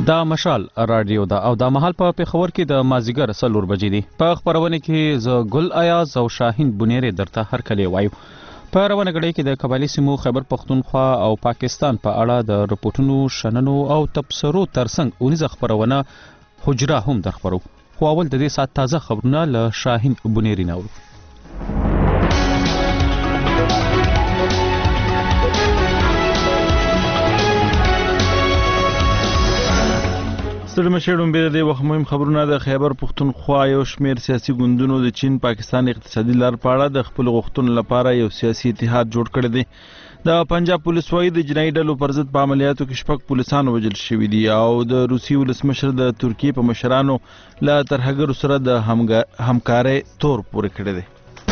دا مشال رادیو دا او دا مهال په پیښور کې د مازیګر 4 بجې دي. په خبرونه کې ز ګل ایاز او شاهین بنيري درته هر کله وایو. په روانه غړي کې د قبایلی سیمو خیبر پختونخوا او پاکستان په اړه د رپورټونو شننو او تبصرو ترڅنګ اونیزه خبرونه حجره هم درخبرو. خو اول د دې سات تازه خبرونه له شاهین بنيري نو. ستړي مشرون به د وخت مهم خبرونه د خیبر پختونخوا یو شمیر سیاسي ګوندونو د چین پاکستان اقتصادي لار پاړه د خپل غوښتنو لپاره یو سیاسي اتحاد جوړ کړی دی. د پنجاب پولیس وايي د جنایي ډلو پر ضد په عملیاتو کې شپږ پولیسان وژل شوي دي او د روسي ولسمشر د ترکیې په مشرانو له ترهګرو سره د همکارۍ تور پورې کړی دی.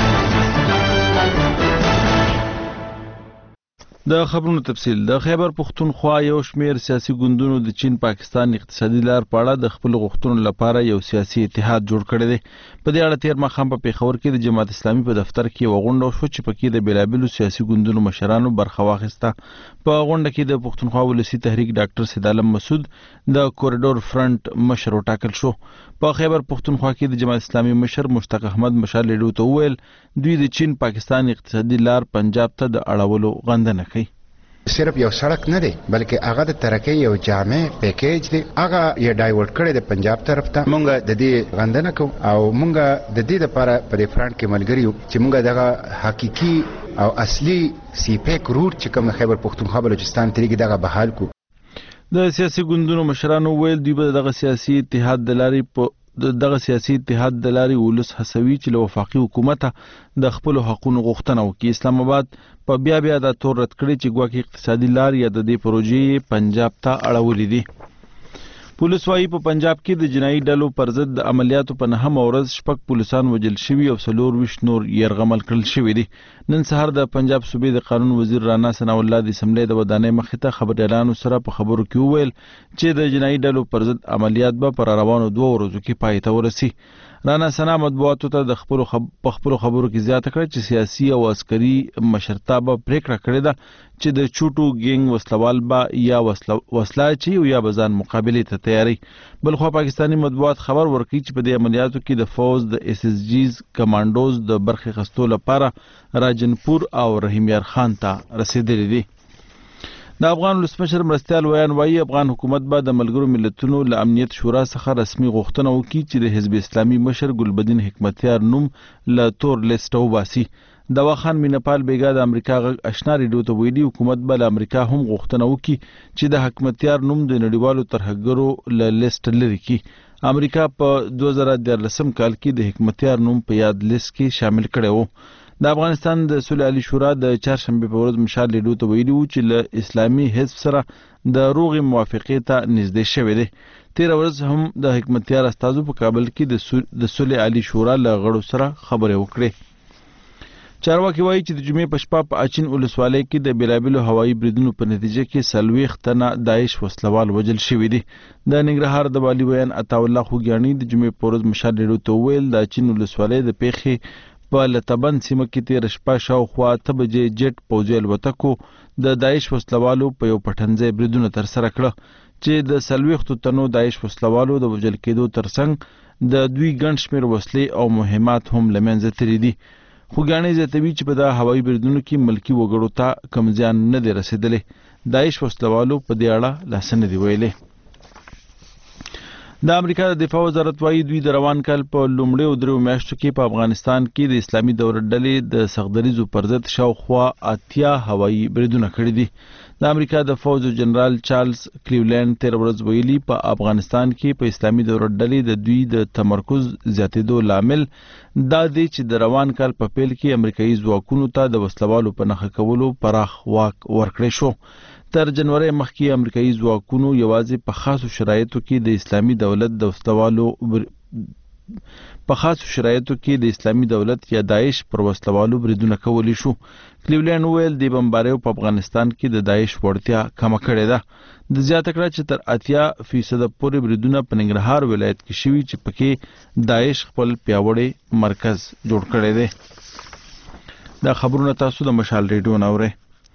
د خبرونو تفصیل د خیبر پختونخوا یو شمیر سیاسي ګوندونو د چین پاکستان اقتصادي لار پاړه د خپل غوښتنو لپاره یو سیاسي اتحاد جوړ کړی دی. په دې اړه تیر ماښام په پیښور کې د جماعت اسلامي په دفتر کې یو غونډه وشوه چې پکې د بیلابیلو سیاسي ګوندونو مشرانو برخه واخیسته. په غونډه کې د پختونخوا ولسی تحریک ډاکټر سید عالم مسعود د کوریډور فرنٹ مشر وټاکل شو. په خیبر پختونخوا کې د جماعت اسلامي مشر مشتاق احمد مشال لیډو ته وویل دوی د چین پاکستان اقتصادي لار پنجاب ته د اړولو غندنه کوي. صرف یو سړک نه دی بلکې هغه د ترقۍ یو جامع پیکیج دی. هغه یې ډایورټ کړی د پنجاب طرف ته. مونږ د دې غندنه کوو او مونږ د دې لپاره په دې فرنټ کې ملګري یو چې مونږ دغه حقيقي او اصلي سی پیک روټ چې کوم خیبر پختونخوا بلوچستان تریږي دغه بحال کو. د سیاسي ګوندونو مشرانو ویل دوی به دغه سیاسي اتحاد د لارې ولس هڅوي چې له وفاقي حکومت د خپل حقوقو غوښتنه وکړي. اسلام آباد په بیا د تور رد کړی چې ګواکې اقتصادي لار یا د دې پروژې پنجاب ته اړولې دي. پولیس وايي په پنجاب کې د جنایي ډلو پر ضد د عملیاتو په 9 ورځ شپږ پولیسان وژل شوي او 24 نور یرغمل کړل شوي دي. نن سهار د پنجاب صوبې د قانون وزیر رانا ثنا الله د اسمبلی د ودانۍ مخې ته خبريالانو سره په خبرو کې وویل چې د جنایي ډلو پر ضد عملیات به پر روانو 2 ورځو کې پای ته ورسي. رانا ثنا مطبوعاتو ته د خپل خبرو کې زیاته کړه چې سیاسي او عسکري مشرتابه پریکړه کړې ده چې د چوټو ګینګ وسلوال به یا وسله چي او یا بزان مقابله ته تیاری. بلخو پاکستانی مطبوعات خبر ورکړي چې په دې عملیاتو کې د فوز د اس اس جیز کمانډوز د برخې خستو لپاره راجنپور او رحیم یار خان ته رسیدلي دي. د افغان ولسمشر مرستیال ویان وایي افغان حکومت به د ملګرو ملتونو له امنیت شورا څخه رسمي غوښتنه وکړي چې د حزب اسلامي مشر ګلبدین حکمتیار نوم له تور لیست وباسي. دوا خان مینپال بیګا د امریکا غږ آشنا ریډیو ته ویلي حکومت به له امریکا هم غوښتنه وکړي چې د حکمتیار نوم د نړیوالو ترهګرو له لیست لري کړي. امریکا په 2013 کال کې د حکمتیار نوم په یاد لیست کې شامل کړی و. د افغانستان د صلح علي شورا د چهارشنبه په ورځ مشال لیډو ته ویلي و چې له اسلامي حزب سره د روغې موافقې ته نږدې شوی دی. تیر ورځ هم د حکمتیار استازو په کابل کې د صلح علي شورا له غړو سره خبرې وکړې. چارواکي وایي چې د جمعې په شپه په اچین ولسوالۍ کې د بیلابیلو هوایي بریدونو په نتیجه کې 40 تنه داعش وسلوال وژل شوي دي. د ننګرهار د والي ویان عطاالله خوږیاڼي د جمعې په ورځ مشال لیډو ته وویل د اچین ولسوالۍ د پیښې په لتبند سیمه کې تیر شپه شاوخوا 8 بجې جټ پوځي الوتکو د داعش وسلوالو په یو پټنځای بریدونه ترسره کړه چې د 40 تنو داعش وسلوالو د وژل کېدو ترڅنګ د دوی ګڼ شمېر وسلې او مهمات هم له منځه تللي دي. خوږیاڼي زیاتوي چې په دا هوایي بریدونو کې ملکي وګړو ته کم زیان نه دی رسېدلی. داعش وسلوالو په دې اړه لاس نه دي ویلي. د امریکا د دفاع وزارت وايي دوی د روان کال په لومړیو 3 میاشتو کې په افغانستان کې د اسلامي دولت ډلې د سخدریزو پر ضد شاوخوا 80 هوایي بریدونه کړي دي. د امریکا د فوج جنرال چارلز کلیولینډ تیر ورځ ویلي په افغانستان کې په اسلامي دولت ډلې د دوی د تمرکز زیاتېدو لامل دا دی چې د روان کال په پیل کې امریکایي ځواکونو ته د وسلوالو په نښه کولو پراخ واک ورکړی شو. تر جنوري مخکې امریکایي ځواکونو یوازې په خاصو شرایطو کې د اسلامي دولت د وسلوالو یا داعش پر وسلوالو بریدونه کولی شو. کلیولینډ ویل د بمباریو په افغانستان کې د داعش وړتیا کمه کړې ده. د زیاته کړه چې تر 80% پورې بریدونه په ننګرهار ولایت کې شوي چې پکې داعش خپل پیاوړی مرکز جوړ کړی دی. دا خبرونه تاسو د مشال ریډیو نورئ.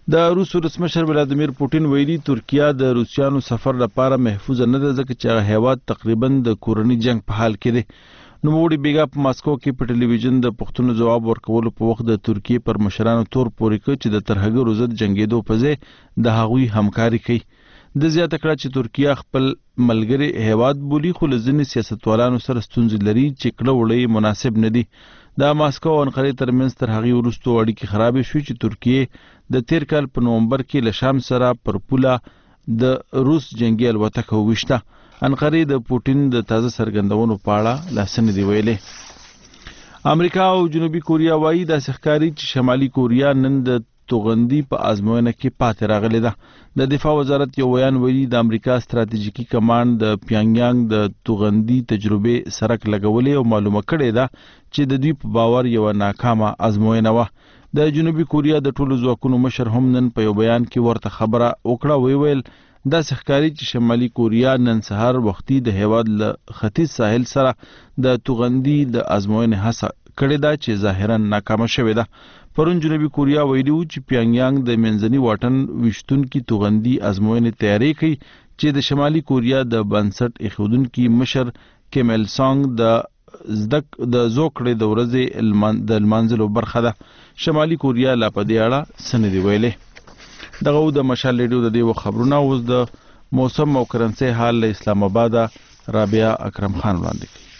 د روس ولسمشر ولادیمیر پوټین ویلي ترکیه د روسیانو سفر لپاره محفوظ نه ده ځکه چې هغه هیواد تقریبا د کورني جنگ په حال کې دی. نوموړي بیګا په ماسکو کې په ټلویزیون د پوښتنو ځواب ورکولو په وخت د ترکیه پر مشرانو تور پورې کړ چې د ترهګرو ضد جنگېدو په ځای د هغوی همکاري کوي. د زیاته کړه چې ترکیه خپل ملګری هیواد بولي خو له ځینې سیاستوالانو سره ستونزې لري چې کړه وړه مناسب نه دي. د ماسکو او انقرې ترمنځ تر هغې وروسته اړیکې خرابې شوې چې ترکیه د تیر کال په نومبر کې له شام سره پر پوله د روس جنگي الوتکه وویشته. انقرې د پوټین د تازه څرګندونو په اړه لا څه نه دي ویلي. امریکا او جنوبي کوریا وایي داسې ښکاري چې شمالي کوریا نن د توغندي په ازموینه کې پاتې راغلی ده. د دفاع وزارت یو بیان ویلي د امریکا ستراتیژیکي کمانډ د پیانګیانګ د توغندي تجربې سرک لګولې او معلومه کړې ده چې د دوی په باور یو ناکامه ازموینه وه. د جنوبي کوریا د ټولو ځواکونو مشر هم نن په یو بیان کې ورته خبره وکړه. ویل داسې ښکاري چې شمالي کوریا نن سهار وختي د هیواد له ختیځ ساحل سره د توغندي د ازموینې هڅه کړې ده چې ظاهرا ناکامه شوې ده. پرون جنوبي کوریا ویلي و چې پیانګیانګ د منځني واټن ویشتونکي توغندي ازموینې تیاری کوي چې د شمالي کوریا د بنسټ ایښودونکي مشر کیم ایل سانګ د زوکړې د ورځې د لمانځلو برخه ده. شمالي کوریا لا په دې اړه څه نه دي ویلي. دغه د مشال ریډیو د دې خبرونه اوس د موسم او کرنسي حال له اسلام آباد رابعه اکرم خان وړاندې کوي.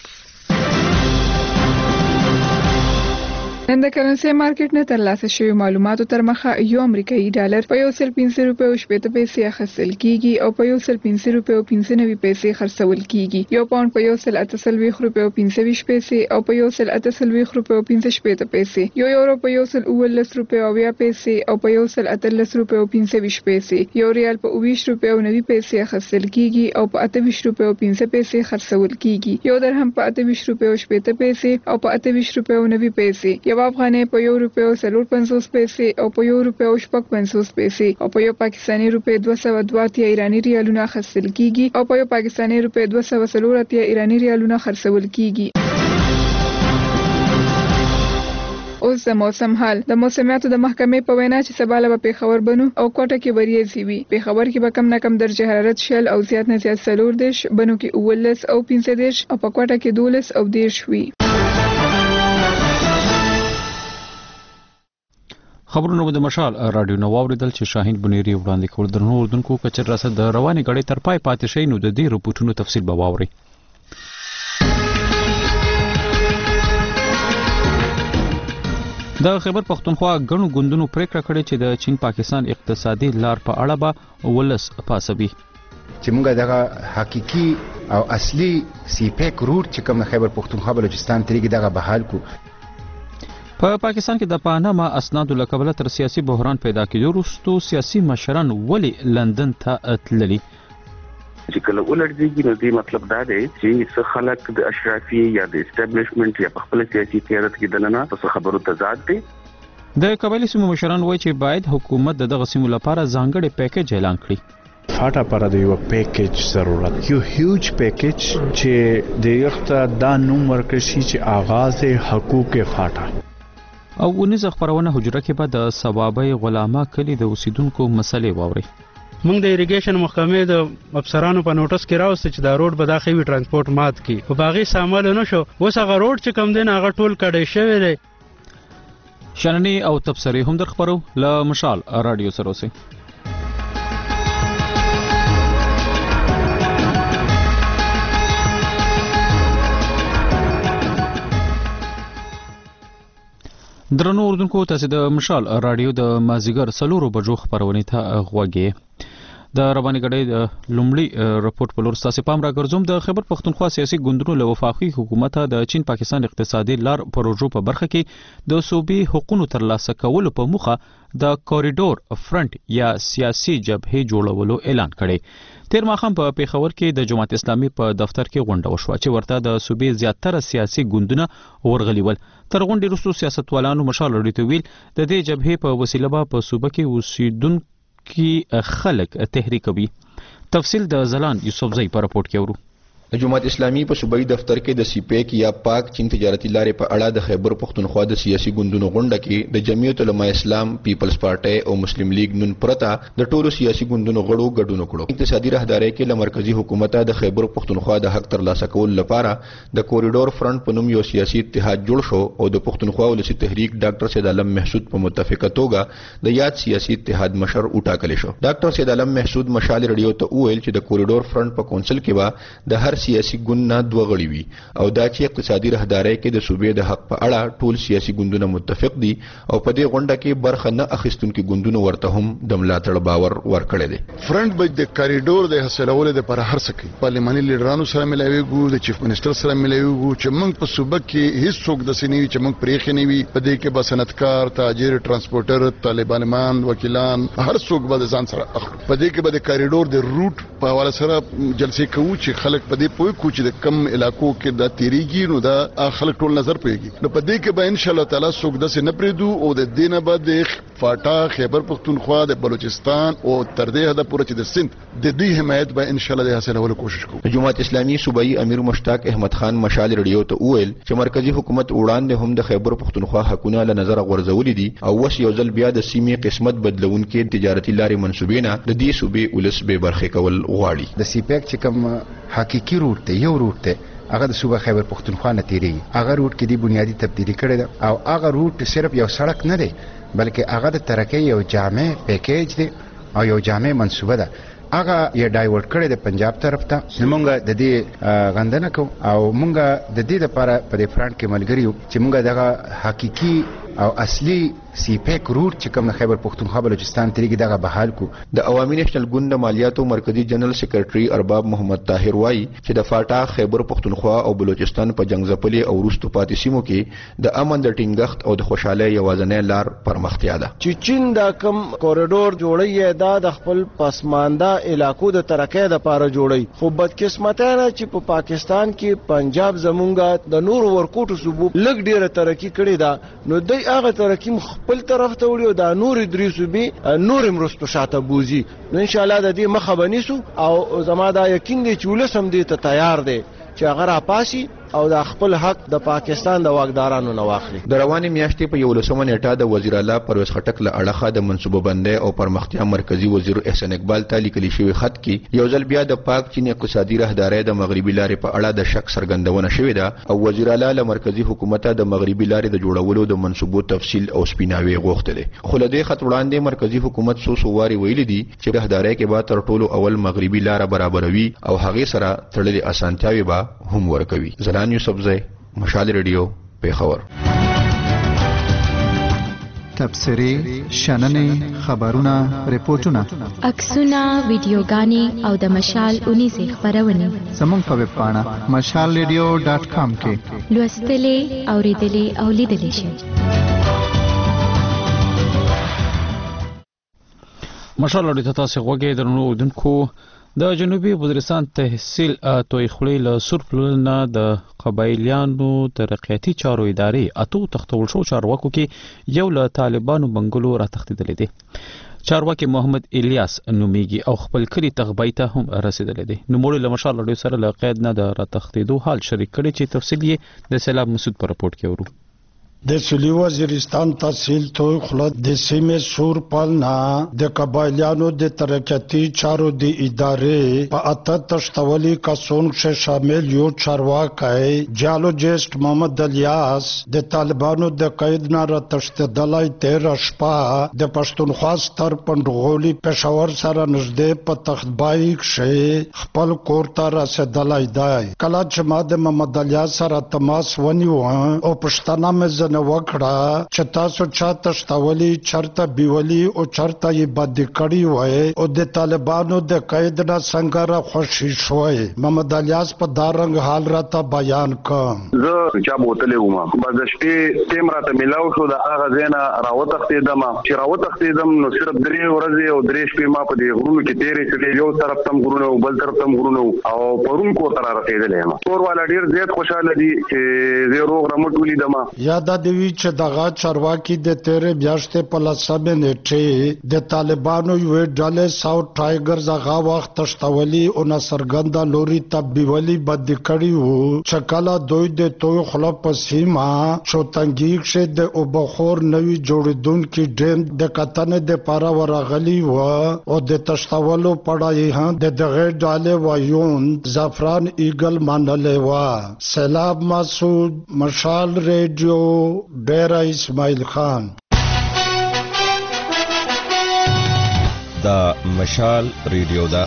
نن د کرنسي مارکیټ نه ترلاسه شوی معلوماتو تر مخه یو امریکایي ډالر په 1.5 روپیو 80 پیسې اخیستل کیږي او په 1.5 روپیو 95 پیسې خرڅول کیږي. یو پاوند په 1.38 روپیو 25 پیسې او په 1.38 روپیو 15 پیسې. یو یورو په 1.19 روپیو 20 پیسې او په 1.18 روپیو 25 پیسې. یو ریال په 20 روپیو 90 پیسې اخیستل کیږي او په 28 روپیو 15 پیسې خرڅول کیږي. یو درهم په 28 روپیو 80 پیسې او په 28 روپیو 90 پیسې. افغانۍ په 1 روپیو 54 پیسې او په 1 روپیو 55 پیسې او په یو پاکستاني روپی 202 ایرانی ریالونه خرڅول کیږي او په یو پاکستاني روپی 204 ایرانی ریالونه خرڅول کیږي. اوس د موسم حال. د موسمیاتو د محکمې په وینا چې سبا له پیښور بنو او کوټه کې وریځي وي. پیښور کې به کم نه کم درجه حرارت 0 او زیات نه زیات 40 بنو کې 19 او 15 او په کوټه کې 12 او 10 وي. خبرونه د مشال رادیو نو واوریدل چې شاهین بنيري وړاندې کول درنو اردوونکو کچر راسه د رواني غړي تر پای پاتې شي نو د دې رپورټونو تفصیل به واوري. د خیبر پختونخوا غنو ګوندونو پریکړه کړې چې د چین پاکستان اقتصادي لار په اړه به ولس پاسوي. چې موږ دغه حقيقي او اصلي سیپیک روټ چې کوم خیبر پختونخوا بلوچستان تریګي دغه بحال کو. په پاکستان کې د پاناما اسنادو له کبله تر سیاسي بحران پیدا کېدو وروسته سیاسي مشران ولې لندن ته تللي؟ چې کله ولرځي نو دې مطلب دا دی چې څه خلک د اشرافي یا د اسټابلیشمنت یا په خپل سیاسي قیادت کې دننه په خبرو تضاد دي. د قبایلي سیمو مشران وایي چې باید حکومت دغه سیمو لپاره ځانګړي پیکیج اعلان کړي. فاټا پر د یو پیکیج ضرورت یو هیوج پیکیج چې د یخته دا نوم ورکړي چې آغاز حقوق فاټا او ونیزه خبرونه حجره کې به د ثوابي غلامه کلی د اوسیدونکو مسلې واوري. موږ د اریګیشن محکمې د افسرانو په نوټس کې راوست چې دا روډ به د خېوي ترانسپورت مات کی او باغی سامان نه شو. اوس هغه روډ چې کم دین هغه ټول کډې شوی دی. شننی او تبصری هم در خبرو ل مشال رادیو سره اوسئ. درنو اردوونکو تاسو د مشال رادیو د مازیګر 4 بجو خبرونه ته غوږی. د رواني غړي د لومړي رپورت په لور تاسو پام راګرځوم. د خیبر پختونخوا سیاسي ګوندونو له وفاقي حکومت د چین پاکستان اقتصادي لار پروژو په برخه کې د صوبې حقوقو ترلاسه کولو په موخه د کوریډور فرنٹ یا سیاسي جبهه جوړولو اعلان کړي. تیر ماخام په پیښور کې د جماعت اسلامي په دفتر کې غونډه وشوه چې ورته د صوبې زیاتره سیاسي ګوندونه ورغلي ول. تر غونډې وروسته سیاستوالانو مشال لري ویل د دې جبهه په وسیله په صوبه کې اوسیدونکو خلک تحریکوي. تفصیل د زلان یوسفزئی په راپورټ کې ورو. د جماعت اسلامي په صوبایي دفتر کې د سیپیک یا پاک چین تجارتي لارې په اړه د خیبر پختونخوا د سیاسي ګوندونو غونډه کې د جمعیت علماء اسلام، پیپلز پارټي او مسلم لیگ نن پرتا د ټولو سیاسي ګوندونو غړو ګډون وکړو. اقتصادي راهداري کې له مرکزی حکومت د خیبر پختونخوا د حق ترلاسه کول لپاره د کوریډور فرنٹ په نوم یو سیاسي اتحاد جوړ شو او د پختونخوا ولسی تحریک ډاکټر سید عالم محسود په متفقه توګه د یاد سیاسي اتحاد مشر وټاکل شو. ډاکټر سید عالم محسود مشال رادیو ته وویل چې د کوریډور فرنٹ په کونسل کې به د هر سیاسي ګوند نه دوه غړي وي او دا چې اقتصادي راهداري کې د صوبې د حق په اړه ټول سیاسي ګوندونه متفق دي او په دې غونډه کې برخه نه اخیستونکو ګوندونو ورته هم د ملاتړ باور ورکړی دی. فرنٹ به د کوریډور د حاصلولو لپاره هر څه کوي. پارلماني لیډرانو سره ملایوي د چیف منسٹر سره ملایوي چې موږ په صوبه کې هیڅ څوک د سینې چې موږ پرېخ نه وي. په دې کې به صنعتکار، تاجر، ترانسپورټر، طالبان، وکیلان هر څوک به ځان سره اخلي. په دې کې به د کوریډور د روټ په حواله سره جلسې کوو چې خلک په دې پوه کو چې د کم علاقو کې د تیریږي نو دا خلک ټول نظر پیږي. نو په دې کې به ان شاء الله تعالی څوک د سینې پریدو او د دینه بعد فاټا، خیبر پختونخوا، د بلوچستان او تر دې حد پورې چې د سند د دې حمایت به ان شاء الله د حاصلولو کوشش کوو. جماعت اسلامي صوبایي امیر مشتاق احمد خان مشال رادیو ته وویل چې مرکزی حکومت وړاندې هم د خیبر پختونخوا حقونه له نظر غورځولې دي او وس یو ځل بیا د سیمې قسمت بدلونکې تجارتي لارې منسوبینه د دې صوبې ولس به برخه کول غواړي. د سیپیک چې کوم حقيقي روټ ته یو روټ ته هغه د صوبه خیبر پختونخوا نه تیریږي. هغه روټ کې د بنیادی تبدیلی کړې ده او هغه روټ صرف یو سړک نه دی بلکې هغه د ترقۍ یو جامع پیکیج دی او یو جامع منصوبه ده. هغه یې ډایورټ کړی د پنجاب طرف ته. موږ د دې غندنه کوو او موږ د دې لپاره په دې فرانټ کې ملګری یو چې موږ دغه حقيقي او اصلي سیپیک روټ چې کوم خیبر پختونخوا بلوچستان تریږي دغه بحال کو. د عوامي نېشنل ګوند د مالیاتو مرکزی جنرال سیکریټري ارباب محمد طاهر وایي چې د فاټا، خیبر پختونخوا او بلوچستان په جنگځپلې او وروستو پاتې سیمو کې د امن د ټینګښت او د خوشحالۍ یوازینۍ لار پرمختیا ده. چې چین دا کم کوریډور جوړي دا د خپل پسمانده علاقو د ترقۍ لپاره جوړي، خو بدقسمتانه چې په پاکستان کې پنجاب زمونږه د نور ورکوټو صوبو لګ ډیره ترقی کړې ده نو دای هغه ترقی خپل طرف ته وړي او د نور ادریسو به نور مرستو شاته بوزي. نو ان شاء الله د دې مخه بنیسو او زما دا یقین دی چې ولسم دې ته تیار دی چې هغه راپاسي او د خپل حق د پاکستان د واکدارانو نه واخلي. د روانې میاشتې په 11 نیټه د وزیر اعلی پرویز خټک له اړخه د منصوبه بندۍ او پرمختیا مرکزی وزیر احسان اقبال ته لیکل شوی خط کې یو ځل بیا د پاک چین اقتصادي راهداري د مغربي لارې په اړه د شک څرګندونه شوې ده او وزیر اعلی له مرکزی حکومت د مغربي لارې د جوړولو د منصوبو تفصیل او سپیناوي غوښتل. خو له دې خط وړاندې مرکزی حکومت سو واري ویلي دي چې راهداري کې به تر ټولو اول مغربي لار برابروي او هغه سره تړلې اسانتیاوي به هم ورکوي. زلان یوسفزی، مشال رادیو، پیښور. تبصرې، شننې، خبرونه، ریپورتونه، عکسونه، ویډیوګانې او د مشال اونیزه خبرونه زموږ په ویب پاڼه mashalradio.com کې لوستلې، اوریدلې او لیدلې شئ. مشال رادیو ته تاسو غوږی درنو دونکو د جنوبي وزیرستان تحصیل توي خړې له سرپلونه د قبایلیانو ترقیاتي چارو ادارې اتو تختول شو چارواکو کې یو له طالبانو بنگلو را تختیدل دي. چارواکي محمد الیاس نومیږي او خپل کلی تغبای ته هم رسیدل دي. نو موږ له مشال رادیو سره له قید نه د را تختیدو حال شریک کړي چې تفصیل یې د سیلاب مسعود په رپورت کې ورو. د سویلي وزیرستان تحصیل توي خلد د سیمې سورپلنا د قبایلیانو د ترقیاتي چارو د ادارې په اته تشتولي کسون شه شامل یو چارواکي جیولوجیست محمد الیاس د طالبانو د قید نه را تشتدلای 13 شپه د پښتونخوا ستر پندغولي پېښور سره نږدې په تختبای کې خپل کور ته رسیدلای دی. کله چې ما د محمد الیاس سره تماس ونیو او پښتنه مې نو وکړه چې تاسو چا تشتولي چرته بیولي او چرته یې بد کړی وای او د طالبانو د قید نه څنګه را خوشی شوي. محمد الیاس په دارنګ حال راته بیان کوم. زه چا بوتلې ومه بعد شپې تیم راته ملاو شو د هغه زینا راوتختیدم چې راوتختیدم نو صرف 3 ورځې او 3 شپې ما په دې غرونو کې تیرې کړې. یو طرف تم غرونه او بل طرف تم غرونه او پرون کو تر رسیدلې ما کور والا ډیر زیات خوشاله دي چې زه روغ رمټ ولیدم. یاد دی چې دغه چارواکي د تیرې میاشتې په 10 نیټې د طالبانو یو ډلې ساوث ټایګرز هغه وخت تشتولي او نصرګندا لوري تبدیلی بد کړی وو چې کله دوی د توي خلک په سیمه چوتنګي شه د وبخور نوي جوړیدونکو ډیم د کتنې د پاره ورغلی و او د تشتولو پړای هم د دغه ډلې وایون زعفران ایګل منلې و. سلام مسعود، مشال ریډیو، ډیرا اسماعیل خان. دا مشال ریډیو دا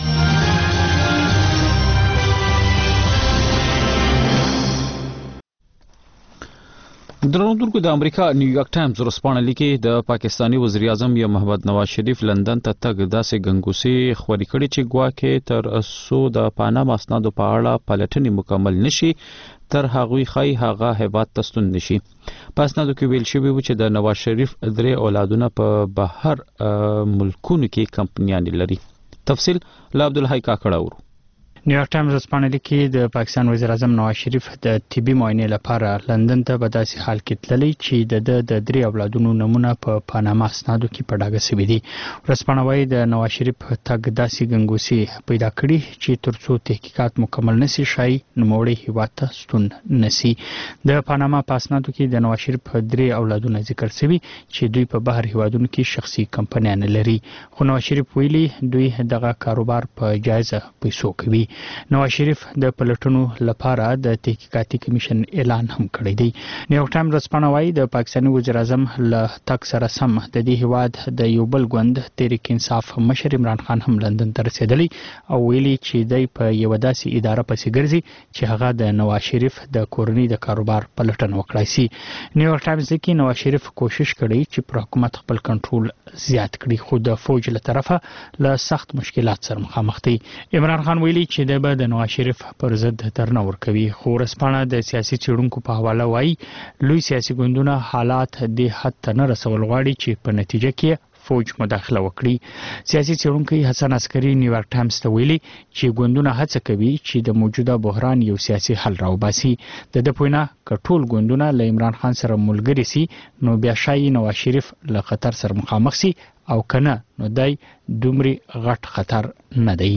درنوونکو د امریکا نیویارک ټایمز ورسپانه لیکي د پاکستانی وزیر اعظم یا محمد نواز شریف لندن ته تګ داسې ګنګوسي خوري کړي چې ګواکې تر اوسه د پاناما اسنادو په اړه پلټنې مکمل نشي تر هغوی خای هغه هیواد ته ستون نشي. په اسنادو کې ویل شوی و چې د نواز شریف 3 اولادونه په بهر ملکونو کې کمپنیان لري. تفصیل له عبدالحی کاکړه. نیویارک ټایمز اسپانه لیکي د پاکستان وزیر اعظم نواز شریف د طبي معاینې لپاره لندن ته په داسې حال کې تللی چې د 3 اولادونو نمونه په پاناما اسنادو کې په ډاګه شوي دي. ورسپانه وايي د نواز شریف تګ داسې ګنګوسي پیدا کړي چې ترڅو تحقیقات مکمل نشي شای نوموړي هیواد ته ستون نشي. د پاناما په اسنادو کې د نواز شریف 3 اولادونه ذکر شوي چې دوی په بهر هیوادونو کې شخصي کمپنیان لري، خو نواز شریف ویلي دوی دغه کاروبار په جایزه پیسو کوي. نواز شریف د پلټنو لپاره د تحقیقاتي کمیشن اعلان هم کړی دی. نیویارک ټایمز رسپانه وايي د پاکستاني وزیر اعظم له تک سره سم د دې هیواد د یو بل ګوند تحریک انصاف مشر عمران خان هم لندن ته رسیدلی او ویلي چې دی په یو داسې اداره پسې ګرځي چې هغه د نواز شریف د کورنۍ د کاروبار پلټنه وکړای شي. نیویارک ټایمز لیکي نواز شریف کوشش کړی چې پر حکومت خپل کنټرول زیات کړي، خو د فوج له طرفه له سخت مشکلات سره مخامخ دي. عمران خان ویلي چې د نواز شریف پر ضد درنه ورکوي، خو ورسپانه د سیاسي چیرونکو په حواله وایي لوی سیاسي ګوندونه حالات د حد ته نه رسول غواړي چې په نتیجه کې فوج مداخله وکړي. سیاسي چیرونکي حسن عسکري نیویارک ټایمز ته ویلي چې ګوندونه هڅه کوي چې د موجوده بحران یو سیاسي حل راوباسي. د پوینا کټول ګوندونه له عمران خان سره ملګری سي نو بیا شای نواز شریف له خطر سره مخامخ سي او کنه نو دای دومره غټ خطر نه دی.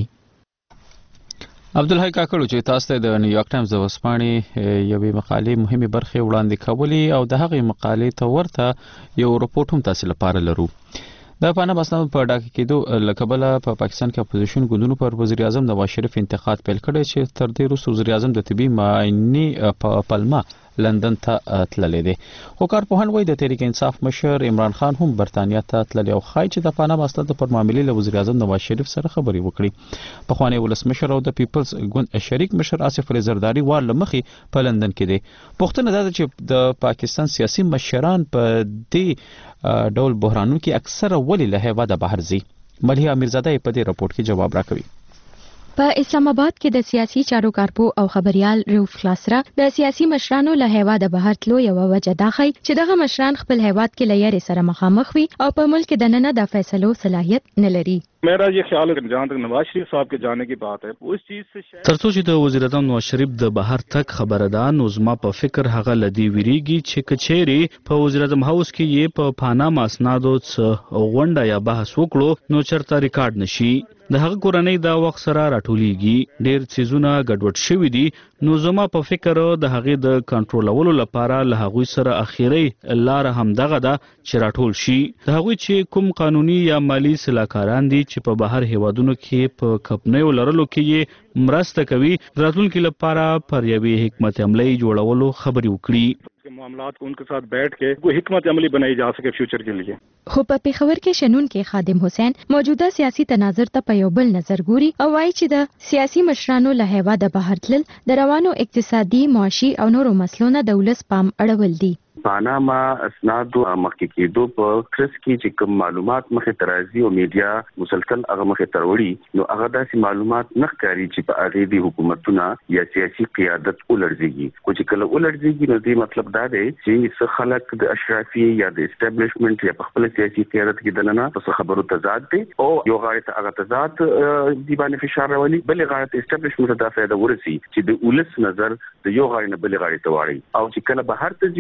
عبدالحی کاکړو چې تاسو ته د نیویارک ټایمز د وسپانې یوې مقالې مهمه برخه وړاندې کولې او د هغې مقالې ته ورته یو رپورټ هم تاسو لپاره لرو. د پاناما اسنادو په ډاګه کېدو له کبله په پاکستان کې اپوزیشن ګوندونو پر وزیر اعظم نواز شریف انتقاد پیل کړی چې تر دې وروسته وزیر اعظم د طبي معاینې په پلمه لندن ته تللی دی. خو کارپوهان وایي د تحریک انصاف مشر عمران خان هم برتانیا ته تللی او ښایي چې د پاناما اسنادو پر معاملې له وزیر اعظم نواز شریف سره خبرې وکړي. پخوانی ولسمشر او د پیپلز ګوند شریک مشر آصف علی زرداری وار له مخې په لندن کې دی. پوښتنه دا ده چې د پاکستان سیاسي مشران په دې ډول بحرانونو کې اکثره ولې له هیواده بهر ځي. ملهیا میرزاده په دې رپورټ کې جواب راکوي. په اسلام آباد کې د سیاسي چارو کارپو او خبريال روف کلاسره د سیاسي مشرانو له هیواده بهر تلو یو وجه دا خي چې دغه مشران خپل هیواد کې لایري سره مخامخ وي او په ملک د نننه د فیصلو صلاحیت نه لري. मेरा ये ख्याल है जहाँ तक नवाज शरीफ साहब के जाने की बात है उस चीज से ترڅو چې د وزیر اعظم نواز شریف د بهر تک خبره ده نو زما په فکر هغه لدی ویریږي چې کچېری په وزیر اعظم هاوس کې یې په پاناما اسنادو غونډه یا بحث وکړو نو چرته ریکارډ نشي. د هغه کورنۍ دا وخت سره راټولېږي، ډېر څیزونه ګډوډ شوي دي، نو زما په فکر د هغې د کنټرولولو لپاره له هغوی سره اخیری لاره همدغه ده چې راټول شي. د هغوی چې کوم قانوني یا مالی سلاکاران دي چې په بهر هیوادونو کې په کمپنیو لرلو کې یې مرسته کوي راتلونکي لپاره پر یوې حکمت عملي جوړولو خبرې وکړي. मामलात को उनके साथ बैठ के कोई हिकमत अमली बनाई जा सके फ्यूचर के लिए. خو په پیښور کې شنون کې خادم حسین موجوده سیاسي تناظر ته په یو بل نظر ګوري او وايي چې د سیاسي مشرانو له هیواده بهر تلل د روانو اقتصادي، معاشي او نورو مسلو نه د ولس پام اړول دي. پاناما اسنادو مخکې کېدو په کرس کې چې کوم معلومات مخې ترازی او میډیا مسلسل هغه مخې تروړي نو هغه داسې معلومات نه ښکاري چې په هغه د حکومتونه یا سیاسي قیادت ولرځيږي. خو چې کله ولرځيږي نو دې مطلب دا دی چې څه خلک د اشرافي یا د اسټابلیشمنت یا په خپل سیاسي قیادت کې دننه په خبرو تضاد دي او یو غاړه ته هغه تضاد دی باندې فشار راولي، بل غاړه ته اسټابلیشمنت ته فائدہ ورسي چې د ولس نظر د یو غاړه نه بل غاړه ته واړي او چې کله بهر ته یو دا خبره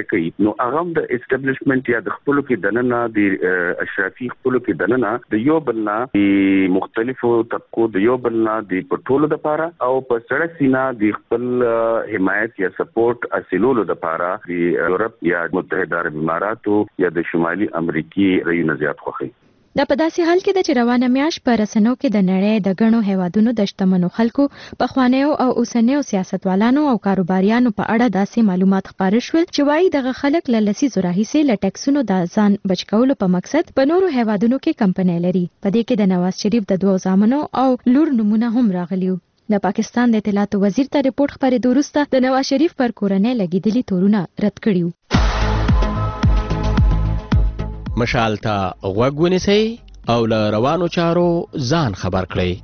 سره کوي نو هغه د اسټابلیشمنت یا د خپل کې دننه د اشرافي خپل کې دننه د یو بلنا د مختلفو طبقو د یو بلنا د پټولو د لپاره او په سړک سینا د خپل حمایت یا سپورټ اصلولو د لپاره د یورپ یا متحده عرب اماراتو یا د شمالي امریکای ریونه زیات خوخي دا په داسې حال کې د رسنیو میاش په رسنیو کې د نړۍ د غنو هیوادونو د شتمنو خلکو په خوانیو او اوسنیو سیاستوالانو او کاروباریانو په اړه داسې معلومات خپاره شول چې وايي دغه خلک له لسیزو راهیسې له ټیکسونو د ځان بچ کولو په مقصد په نورو هیوادونو کې کمپنۍ لري. په دې کې د نواز شریف د دوه زامنو او لور نمونه هم راغلیو. د پاکستان د اطلاعاتو وزیر ته ریپورت خپرېدو وروسته د نواز شریف پر کورنۍ لګیدلي تورونه رد کړیو. مشال ته غوږ ونیسئ او له روانو چارو ځان خبر کړئ.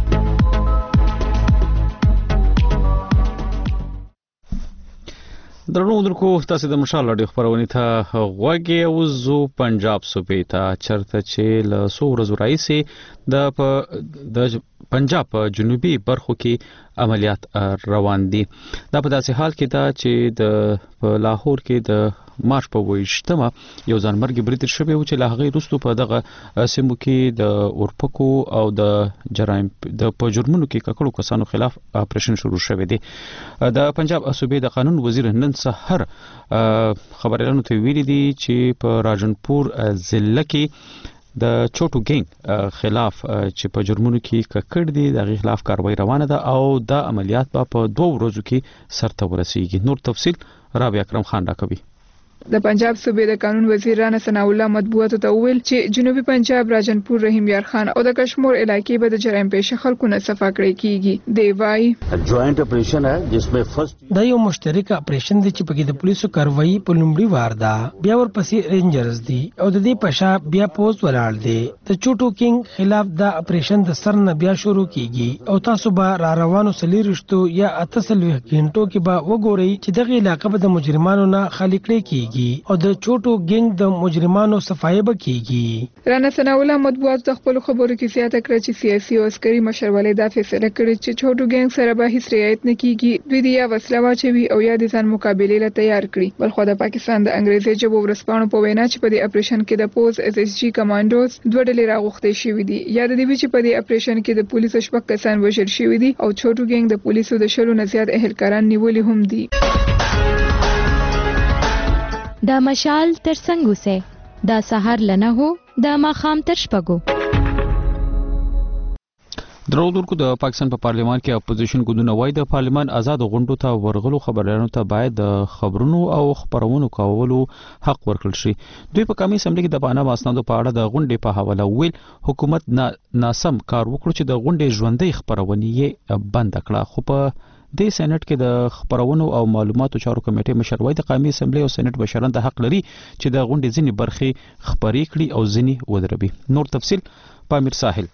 درنو درکو تاسو د مشال راډیو خبرونه ته غوږی اوزو پنجاب صوبې ته چرته چې له سو ورځو راځي د پنجاب په جنوبي برخو کې عملیات روان دي. دا په داسې حال کې دا چې د لاهور کې د مارچ په 28مه یو ځانمرګي برید شوی و چې له هغې وروسته په دغه سیمو کې د اورپکو او د جرایم د په جرمونو کې ککړو کسانو خلاف اپریشن شروع شوی دی. د پنجاب صوبې د قانون وزیر نن سحر خبريالانو ته ویلي دي چې په راجنپور ضلع کې د چوټو ګینګ خلاف چې په جرمونو کې ککړ دي د خلاف کاروایی روانه ده او د عملیات په 2 ورځو کې سرته ورسیږي. نور تفصیل رابع اکرم خان راکوي. د پنجاب صوبې د قانون وزیر رانا ثنا الله مطبوعاتو ته ویل چې جنوبي پنجاب راجنپور رحیم یار خان او د کشمیر علاقې به د جرایم پیشه خلکو نه صفا کړی کیږي. دی وايي جوائنٹ اپریشن ہے جسمه فرست دا یو مشترک اپریشن دی چې پکې د پولیسو کاروایی په لومړي وار ده بیا ورپسې رینجرز دي او د دې پشا بیا پوز ولاړ دي. د چوټو کینګ خلاف دا اپریشن د سر نه بیا شروع کیږي او تاسو به را روانو سلیرشتو یا 48 غنټو کې به وګورئ چې دغه علاقې به د مجرمانو نه خالی کړي کیږي او د چوټو ګینګ د مجرمانو صفایي به کیږي. رانا ثنا الله مطبوعات د خپل خبرو کې زیاته کړه چې سیاسي او عسکري مشرولې دا فیصله کړې چې چوټو ګینګ سره به هیڅ رعایت نه کیږي. دوی د یا وسله واچوي او یا د ځان مقابله له تیار کړي. بلخو د پاکستان د انګریزي ژبو ورسپانو په وینا چې په دې اپریشن کې د پوز اس اس جی کمانډوز دوه ډلې راغوښتې شوې دي. یا د دې چې په دې اپریشن کې د پولیسو شپږ کسان وژل شوي دي او چوټو ګینګ د پولیسو د شلو نه زیات اهلکاران نیولي هم دي. دا مشال تر څنګه سه دا سحر لنه هو دا ماخام تر شپګو. درودونکو د پاکستان په پارلیمان کې اپوزیشن ګوندونه وایي د پارلیمان آزاد غونډو ته ورغلو خبريالانو ته باید د خبرونو او خبرونو کولو حق ورکړل شي. دوی په قومي اسمبلی کې د پاناما اسنادو په اړه د غونډې په حواله ویل حکومت ناسم کار وکړ چې د غونډې ژوندۍ خبرونه یې بند کړه. خو په د سېنات کې د خبرونو او معلوماتو چارو کمیټې مشر وای د قومي اسمبلی او سېنات بشران د حق لري چې د غونډې ځینې برخې خبري کړي او ځینې ودروي. نور تفصیل پامیر ساحل.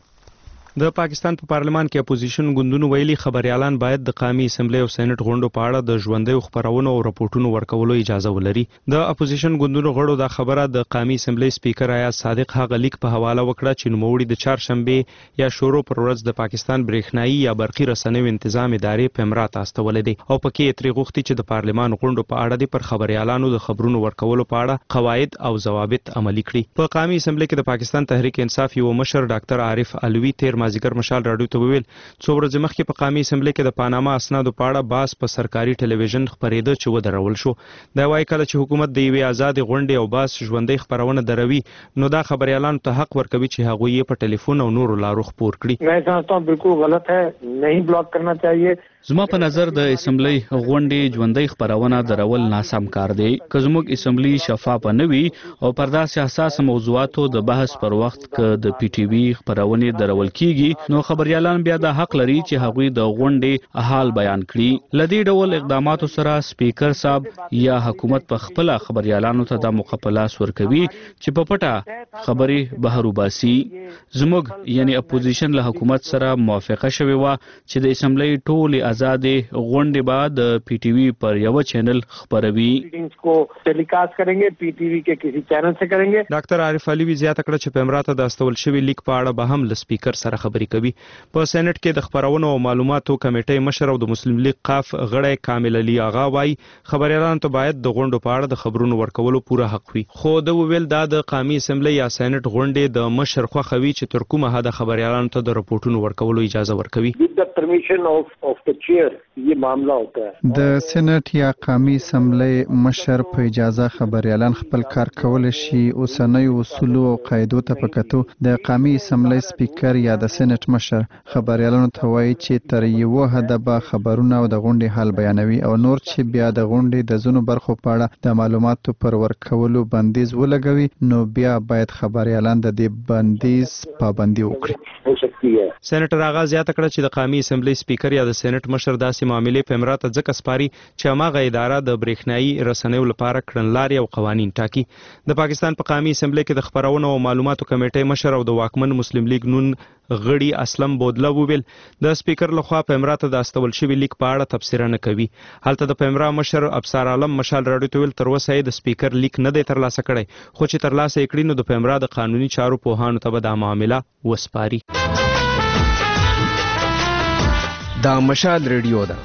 د پاکستان په پارلمان کې اپوزیشن ګوندونو ویلي خبريالان باید د قومي اسمبلی او سېنات غونډو په اړه د ژوندۍ خبرونو او راپورټونو ورکولو اجازه ولري. د اپوزیشن ګوندونو غړو د خبره د قومي اسمبلی سپیکر آیاز صادق هغه لیک په حواله وکړه چې نوموړي د چهارشنبه یا شورو پر ورځ د پاکستان برېښنايي یا برقي رسنیو تنظیم ادارې په امرات استول دي او پکې تری غوښتي چې د پارلمان غونډو په اړه د پر خبريالانو د خبرونو ورکولو په اړه قواعد او ضوابط عملي کړي. په قومي اسمبلی کې د پاکستان تحریک انصاف یو مشر ډاکټر عارف علوي تیر مازیګر مشال راډیو ته ویل څو ورځې مخکې په قومي اسمبلی کې د پاناما اسنادو په اړه باس په سرکاري ټلویزیون خبرېده چې ودرول شو. دا وايي کله چې حکومت د یوې آزاد غونډې او باس ژوندۍ خبرونه دروي نو دا خبريالانو ته حق ورکوي چې هغه یې په ټلیفون او نورو لارو خبر کړي. मैं समझता हूं बिल्कुल गलत है, नहीं ब्लॉक करना चाहिए. زما په نظر د اسمبلی غونډې ژوندۍ خبرونه درول ناسم کار دی. که زموږ اسمبلی شفافه نه وي او پر داسې حساس موضوعاتو د بحث پر وخت کې د پی ټی وی خبرونه درول کیږي نو خبريالان بیا د حق لري چې هغوی د غونډې حال بیان کړي. لدی ډول اقداماتو سره سپیکر صاحب یا حکومت په خپل خبريالانو ته د مقابلاس ورکوي چې په پټه خبري بهر وباسي. زموږ یعنی اپوزیشن له حکومت سره موافقه شوی و چې د اسمبلی ټول آزاد غونډې بعد پی ٹی وی پر یو چینل خبروي. को टेलीकास्ट करेंगे पीटीवी के किसी चैनल से करेंगे. ډاکټر عارف علي زیاته کړه چې په امارات د استول شوی لیک په اړه به هم له سپیکر سره اړه خبرې کوي. په سېنات کې د خبرونو او معلوماتو کمیټې مشر او د مسلم لیگ قاف غړی کامل علي آغا وايي خبريالانو ته باید د غونډو په اړه د خبرونو ورکولو پوره حق وي. خو د ویل دا د قومي اسمبلی یا سېنات غونډې د مشر خوښوي چې تر کومه حد خبريالانو ته د رپورټونو ورکولو اجازه ورکوي. د سېنات یا قومي اسمبلی مشر په اجازه خبريالان خپل کار کول شي. اوسنۍ اصول او قاعدو ته پکاتو د قومي اسمبلی سپیکر یا د سېنات مشر خبريالانو ته وایي چې تر یو حد به خبرونه او د غونډې حل بیانوي او نور چې بیا د غونډې د زونو برخو په اړه د معلوماتو پر ورکولو بندیز ولګوي نو بیا باید خبريالان د دې بندیز پابندي وکړي. سېناتر آغا زیاته کړه چې د قومي اسمبلی سپیکر یا د سېنات مشر داسې معاملې په امرات ځکه سپاري چې هغه اداره د برېښنايي رسنیو لپاره کړنلارې او قوانین ټاکي. د پاکستان په قومي اسمبلی کې د خبرونو او معلوماتو کمیټې مشر او د واکمن مسلم لیگ نون غړي اسلم بودله وویل د سپیکر لخوا په امرات د استول شوی لیک په اړه تفسیر نه کوي. هلته د پیمرا مشر ابصار عالم مشال راډیو ته ویل تر اوسه د سپیکر لیک نه دی ترلاسه کړی خو چې ترلاسه کړي نو د پیمرا د قانوني چارو په هانو ته به دا معامله وسپاري. دا مشال ریډیو ده.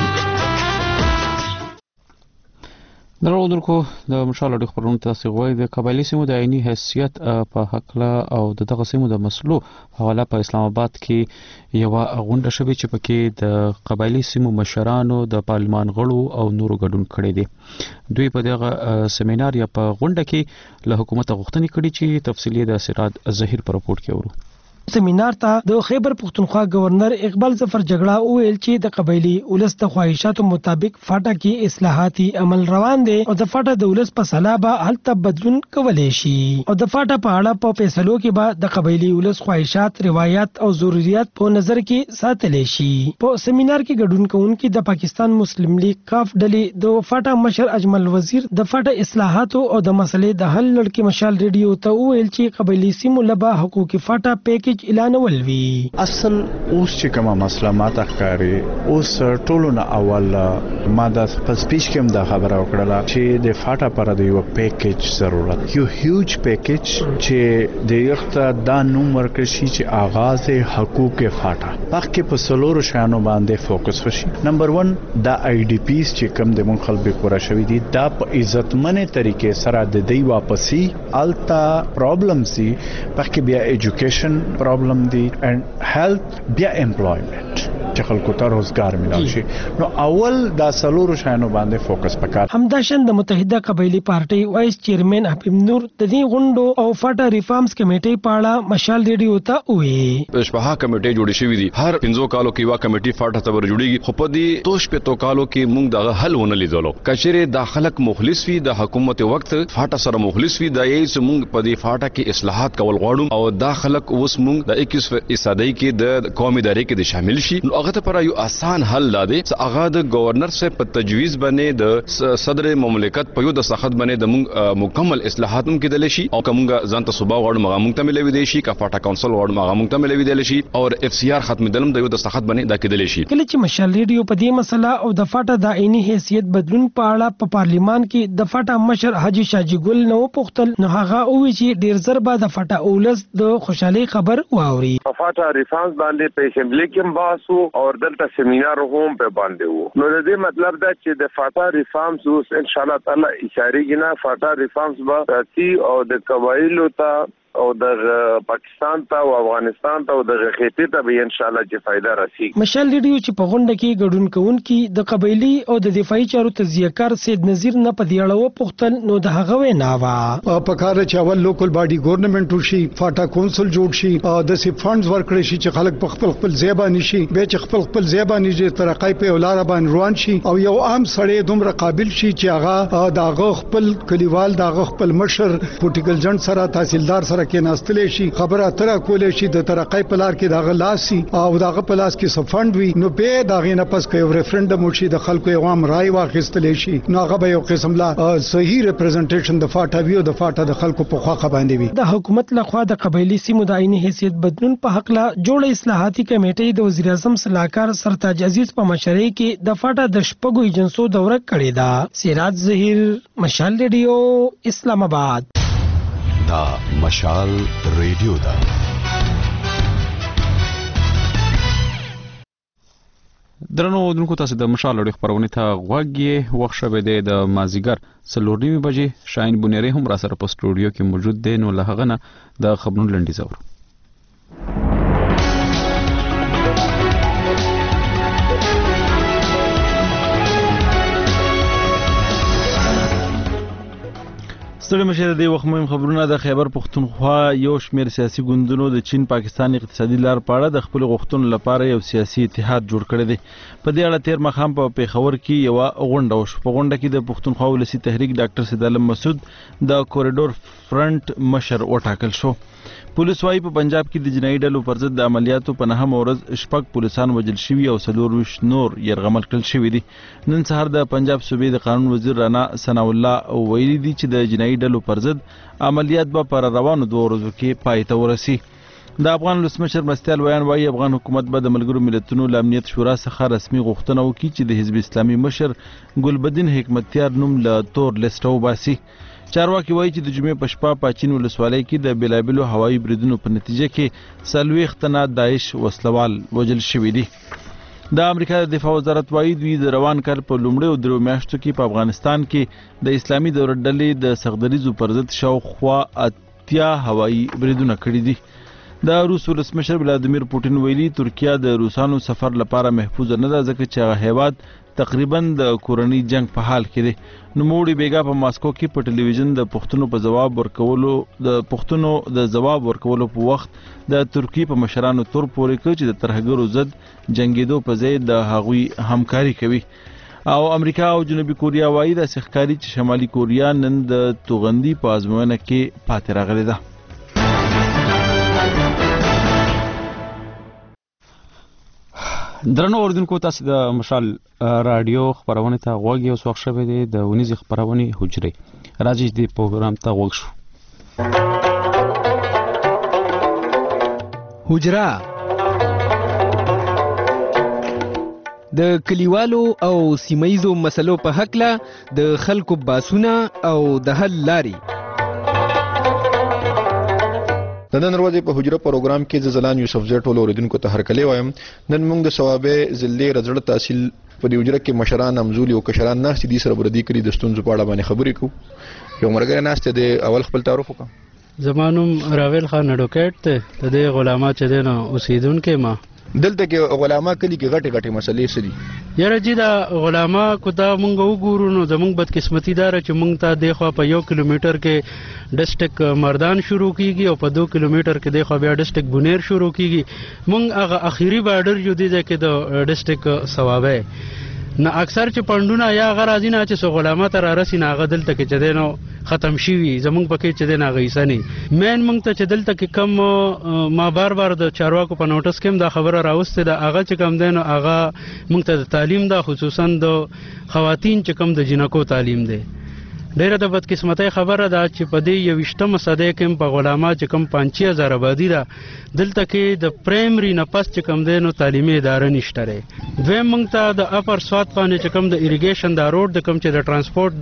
دروودونکو د مشال ډېر خبرونه تاسو غوښتي د قبایلی سیمو د عیني حیثیت په حقله او دغه سیمو د مسلو حواله په اسلام آباد کې یو غونډه شوه چې پکې د قبایلی سیمو مشرانو د پارلمان غړو او نورو ګډون کړي دي. دوی په دغه سیمینار یا په غونډه کې له حکومت غوښتنې کړې چې تفصیلي د سراد ظهیر پر رپورت کې ورو. سیمینار ته د خیبر پختونخوا گورنر اقبال ظفر جګړه وویل چې د قبایلی ولس د خواهشاتو مطابق فاټا کې اصلاحاتي عمل روان دي او د فاټا د ولس په سلا به هلته بدلون کولای شي او د فاټا په اړه په فیصلو کې به د قبایلی ولس خواهشات روایت او ضرورت په نظر کې ساتل شي. په سیمینار کې ګډون کوونکي د پاکستان مسلم لیگ کاف ډلې د فاټا مشر اجمل وزیر د فاټا اصلاحاتو او د مسلې د حل لړ مشال ریډیو ته وویل چې قبایلی سیمو لبا حقوقي فاټا پیکج اعلان ولوي. اصل اوس چې کومه مسله ماته ښکاري اوس ټولو نه اول ما د خپل سپیچ کې هم دا خبره وکړه چې د فاټا پر د یو پیکج ضرورت یو هیوج پیکج چې د یو دا نوم ورکړي شي چې آغاز حقوق فاټا پخې په سلورو شانو باندې فوکس وشي. نمبر 1 دا آی ډی پیز چې کوم د مون خلک کورا شوی دي دا په عزتمنه طریقې سره د دی واپسی التا پرابلم سي پخې بیا ایجوکیشن پرابلم دی and health بیا employment چې خلکو ته روزګار ملای شي. نو اول دا سلورو شانو باندې فوکس وکړ. همداشان د متحده قبایلی پارټي وایس چیرمن حبیب نور د دې غونډو او فاټا ریفارمز کمیټې په اړه مشال ریډیو ته وی شپه کمیټې جوړې شوې دي. هر 5 کالو کې وا کمیټې فاټا ته ور جوړیږي خو په دې توش په تو کالو کې موږ دغه حل ونه لیدلو. کچېره د خلک مخلص وي د حکومت وخت فاټا سره مخلص وي د یې موږ په دې فاټا کې اصلاحات کول غواړو او دا خلک اوس موږ د 21% کې د قومي ادارې کې د شامل شي. نو هغه ته پر یو آسان حل لاده هغه د گورنر سے په تجویز باندې د صدر مملکت په یو د سخت باندې د مکمل اصلاحاتم کې دل شي او کومه ځانته صوبا غواړو مغه مونږ ته ملوي دي شي کا فاټا کونسل غواړو مغه مونږ ته ملوي دي شي او اف سی آر ختم دلم د یو د سخت باندې دا کېدل شي. کله چې مشال ریډیو په دې مسله او د فاټا د عیني حیثیت بدلون په اړه په پارلیمان کې د فاټا مشر حاجی شاجی ګل نو پختل نو هغه او چې ډیر زر بعد د فاټا اولس د خوشحالي خبر واوري. فاټا ریفارمز باندې په اسمبلی کې باسو او دلته سیمینار هم په باندې وو. نو د دې مطلب دا چې د فاټا ریفارمز اوس ان شاء الله تعالی اشاره کینا فاټا ریفارمز به تاسي او د قبایلو ته او د پاکستان ته او افغانستان ته او د خېټې ته به ان شاء الله چې فائدہ راسي. مشال ریډیو چې په غونډه کې ګډون کوونکي د قبایلی او د دفاعي چارو تجزیه‌کار سید نذیر نه په دی اړه وپوښتل نو د هغه وینا وا په کار چې اول لوکل باډي ګورنمنت وشي فاټا کونسل جوړ شي د سی فندز ورکړي شي چې خلک په خپل ځای شي به چې خپل ځای باندې ترقای په ولاره باندې روان شي او یو عام سړی دومره قابل شي چې هغه داغه خپل کلیوال داغه خپل مشر پولیټیکل جنټ سره تحصیلدار سره کې ناستلې شي خبره اتره کولې شي د ترقای په لار کې داغه لاسي او داغه په لاس کې سفند وي نو به داغه نه پس کوي ریفرندم وشي د خلکو یو عام رائے واخیستلې شي نو هغه به یو قسم لا صحیح ریپرزنټیشن د فاټا ویو د فاټا د خلکو په خوا باندې وي. د حکومت لخوا د قبایلی سیمو د عیني حیثیت بدلون په حق لا جوړ اصلاحاتي کمیټې د وزیر اعظم صلاحکار سرتاج عزیز په مشرۍ کې د فاټا د شپږو ایجنسو دوره کړې ده. سراج ظهیر مشال ریډیو اسلام آباد. دا مشال ریډیو دا درنو اودونکو تاسو د مشال اړیخ پرونی ته غوږی وخت شوه د مازیګر 4:30 بجې شاین بونیری هم را سره په سټوډیو کې موجود دی نو له هغه نه د خبرونو لنډی زور ستړي مشه د وخت مهم خبرونه د خیبر پختونخوا یو شمېر سیاسي ګوندونو د چین پاکستان اقتصادي لار په اړه د خپل غوښتنو لپاره یو سیاسي اتحاد جوړ کړی دی په دې اړه تیر مخام په پیښور کې یو غونډه وشوه په غونډه کې د پختونخوا ولسی تحریک ډاکټر سید عالم مسعود د کوریډور فرنٹ مشر وټاکل شو پولیس وايي په پنجاب کې د جنایي ډلو پر ضد د عملیاتو په نهم ورځ شپږ پولیسان وژل شوي او 24 نور یرغمل کړل شوي دي نن سهار د پنجاب صوبې د قانون وزیر رانا ثنا الله ویلي دي چې د جنایي ډلو پر ضد عملیات به پر روانو 2 ورځو کې پای ته ورسي د افغان ولسمشر مرستیال ویان وايي افغان حکومت به د ملګرو ملتونو له امنیت شورا څخه رسمي غوښتنه وکړي چې د حزب اسلامي مشر ګلبدین حکمتیار نوم له تور لیست وباسي چارواکي وایي چې د جمعې په شپه پاچین ولسوالۍ کې د بیلابیلو هوایي بریدونو په نتیجه کې 40 تنه داعش وسلوال وژل شوي دي د امریکا د دفاع وزارت وايي دوی د روان کال په لومړیو 3 میاشتو کې په افغانستان کې د اسلامي دولت ډلې د سغدریزو پر ضد شاوخوا 80 هوایي بریدونه کړي دي د روس ولسمشر ولادیمیر پوټین ویلي ترکیه د روسانو سفر لپاره محفوظ نه ده ځکه چې هغه هیواد تقریبا د کورنۍ جنگ په حال کې دی نوموړي بیګا په ماسکو کې په ټلویزیون د پښتنو د جواب ورکولو په وخت د ترکی په مشرانو تور پورې کړ چې د ترهګرو ضد جنگیدو په ځای د هغوی همکاري کوي او امریکا او جنوبي کوریا وايي د سخکاري چې شمالي کوریا نن د توغندي په ازموینه کې پاتې راغلي ده درنو اوردونکو تاسو د مشال رادیو خبرونه ته غوږی اوس وخت شوه دی د ونیز خبرونه حجره راځي د پروګرام ته غوږ شو حجره د کلیوالو او سیمایزو مسلو په حق له د خلکو باسونه او د حل لاري د نن ورځې په حجره پروګرام کې زلان یوسف زی ټول اوریدونکو ته هرکلی وایم نن موږ د ثوابه ضلع رزړه تحصیل په دې حجره کې مشران امزولي او کشران ناست دي سره بردي کړي د ستونزو په اړه باندې خبرې کوو یو مرګره ناست دی اول خپل تعارف وکړه زمانوم راویل خان اډوکیټ ته د غلامات چې دینه اوسیدونکو ما دلته کې غلاما کلی کې غټه غټه مسلې سړي یاره چې دا غلاما کو دا مونږ وګورو نو زمونږ بدقسمتي دار چې مونږ ته د خو په 1 کیلومتر کې ډسټریکټ مردان شروع کیږي او په 2 کیلومتر کې د خو بیا ډسټریکټ بونیر شروع کیږي مونږ هغه اخیری بارډر جو دی چې د ډسټریکټ ثوابه نه اکثر چې پندونه یا غرازی نه چې سو غلاما تر راسي نه غدل ته کې چدي نو ختم شي زمونږ پکې چدي نه غیسنی مین مونږ ته چدل ته کې کم ما بار بار د چارواکو په نوټس کې دا خبره راوسته دا هغه چې کم دین هغه مونږ ته تعلیم دا خصوصا د خواتین چې کم د جنکو تعلیم دی ډیره د بدقسمتۍ خبره ده چې په دې 20مه صدۍ کې په غلاما چې کم 5000 آبادی ده دلته کې د پرایمري نه پس چې کم دی نو تعلیمي اداره نشته لري دوی مونږ ته د اپر سواد باندې چې کم د ایریګیشن دا روډ د کم چې د ترانسپورت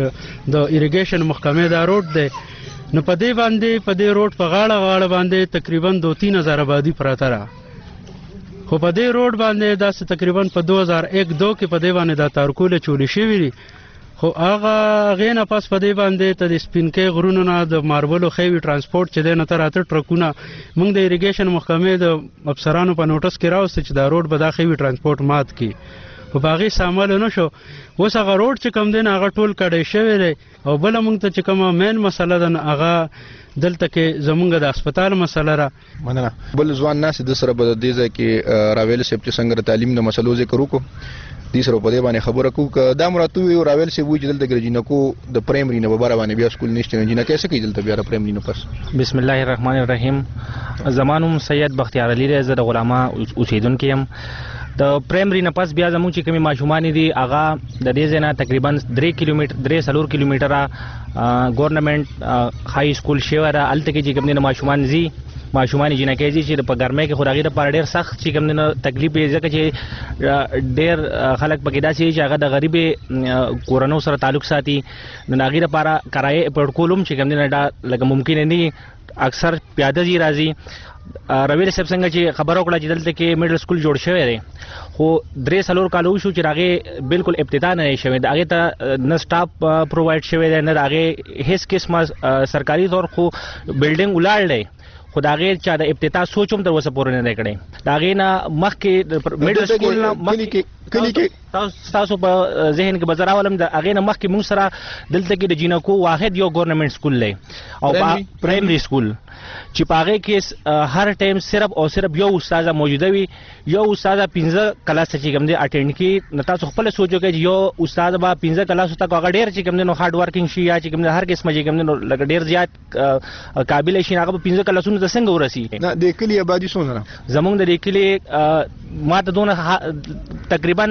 د ایریګیشن محکمې دا روډ دی نو په دې باندې په دې روډ په غاړه باندې تقریبا 2-3000 آبادی پراته را خو په دې روډ باندې دا تقریبا په 2001-2 کې په دې باندې دا تارکول چولې شوی دي خو هغه غینه پس په دې باندې ته د سپینکې غرونو نه د ماربلو خېوي ترانسپورت چې د نتر اته ټرکونه موږ د ایریګیشن محکمې د افسرانو په نوټس کې راوست چې دا روډ به دا خېوي ترانسپورت مات کی په باغی سامان نه شو اوس هغه روډ چې کم دین هغه ټول کډې شوی دی او بل موږ ته چې کومه مین مسله ده هغه دلته کې زمونږ د هسپتال مسله را مننه بل ځوان ناس د سره بد دی چې راویل سپ چې څنګه تعلیم د مسلو ذکر وکړو دې سره په دې باندې خبره کوو دا مراتو یو راویل سی وی چې دلته ګرځینکو د پرایمري نه ببره باندې بیا سکول نشته نه جنہ کیسه کې دلته بیا پرایمري نه پس بسم الله الرحمن الرحیم زمانوم سید بختیار علی رضا د غلاما اوسیدونکو يم د پرایمري نه پس بیا زموږ چې کمی ماشومان دي اغا د دې ځای نه تقریبا 3 کیلومتره ګورنمنت های سکول شوره الته کې چې کمی ماشومان زی ماشومان جنکې چې په ګرمۍ کې خوراغي د پاره ډیر سخت چې کوم نه تکلیف یې ځکه چې ډیر خلک پکې داسې چې هغه د غریبې کورونو سره تعلق ساتي نو هغه لپاره کرایه په کولم چې کوم نه دا لکه ممکن نه اکثر پیاده دي راځي رویل صاحب څنګه چې خبرو کړه چې دلته کې میډل سکول جوړ شوی دی خو 3 کال شو چې هغه بالکل ابتدا نه شوی دی هغه ته نه سټاف پرووایډ شوی دی نه هغه هیڅ قسمه سرکاري طور خو بلډینګ ولاړ دی خو دا غیر چې د ابتدا سوچوم تر وسه پورې نه کړي دا غي نه مخکې میډل سکول نه مخکې تاسو په ذهن کې بزرا ولم د اغه نه مخکې مون سره دلته کې د جینکو واحد یو ګورنمنت سکول لې او پرایمري سکول چې پاغه کې هر ټایم صرف یو استاد موجوده وي یو استاد 15 کلاس چې کوم دی اټینډ کی نتا څو خپل سوچو کې یو استاد با 15 کلاس تک هغه ډیر چې کوم دی نو هارد ورکینګ شي یا چې کوم دی هر قسمه چې کوم دی نو لګ ډیر زیات قابل شي هغه 15 کلاسونو ته څنګه ورسي نه د کلی آبادی څونه زمونږ د کلی ماته دونه تقریبا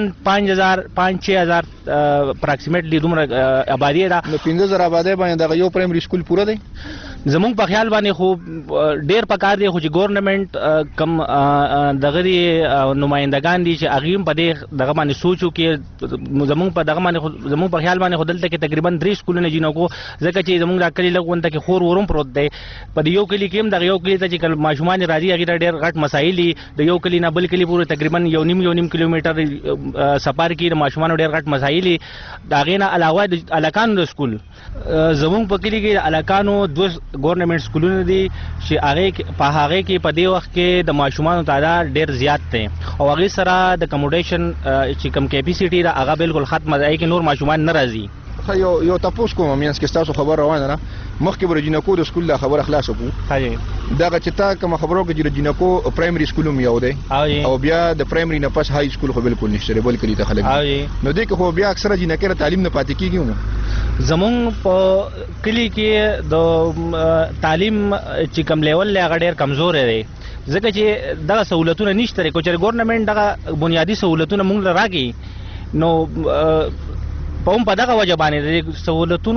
5-6000 اپراکسیمیټلی دومره آبادی ده نو 15000 آبادی باندې د یو پرایمري سکول پوره دی زمونږ په خیال باندې خو ډیر پکار دی خو چې ګورنمنت کم دغه نمائندگان دي چې هغه په دې دغه باندې سوچو کې زمونږ په دغه باندې زمونږ په خیال باندې خدلته کې تقریبا 3 سکولونه جنو ځکه چې زمونږ د کلی لګونته کې خور ورم پروت دی په یو کلی کې هم دغه یو کلی ته چې ماشومان راځي هغه ډیر غټ مسایل دي د یو کلی نه بل کلی پورې تقریبا یو نیم کیلومتر سفر کې د ماشومان ډیر غټ مسایل دي دا غینه علاوه د الکانو د سکول زمونږ په کلی کې الکانو 2 ګورنمنت سکولونه دي چې هغه په هغه کې په دې وخت کې د ماشومان تعداد ډیر زیات دی او هغه سره د کموډیشن چې کم کیپیسټي دا هغه بالکل ختمه ده کې نور ماشومان ناراضي یو تاسو کوم مینس کې تاسو خبر روانه نه مخکې برجینکو د سکول لا خبر خلاص وکړو هاي دا چې تا کوم خبرو کې برجینکو پرایمري سکول هم یو دی او بیا د پرایمري نه پس هاي سکول خو بالکل نشته بل کلی ته خلک نو دې کې خو بیا اکثره جنکه تعلیم نه پاتې کیږي زمونږ په کلی کې د تعلیم چې کم لیول هغه ډیر کمزور دی ځکه چې دغه سہولتونه نشته کو چې ګورنمنت دغه بنیادی سہولتونه مونږ راکې نو په دغه وجه باندې د سہولتونو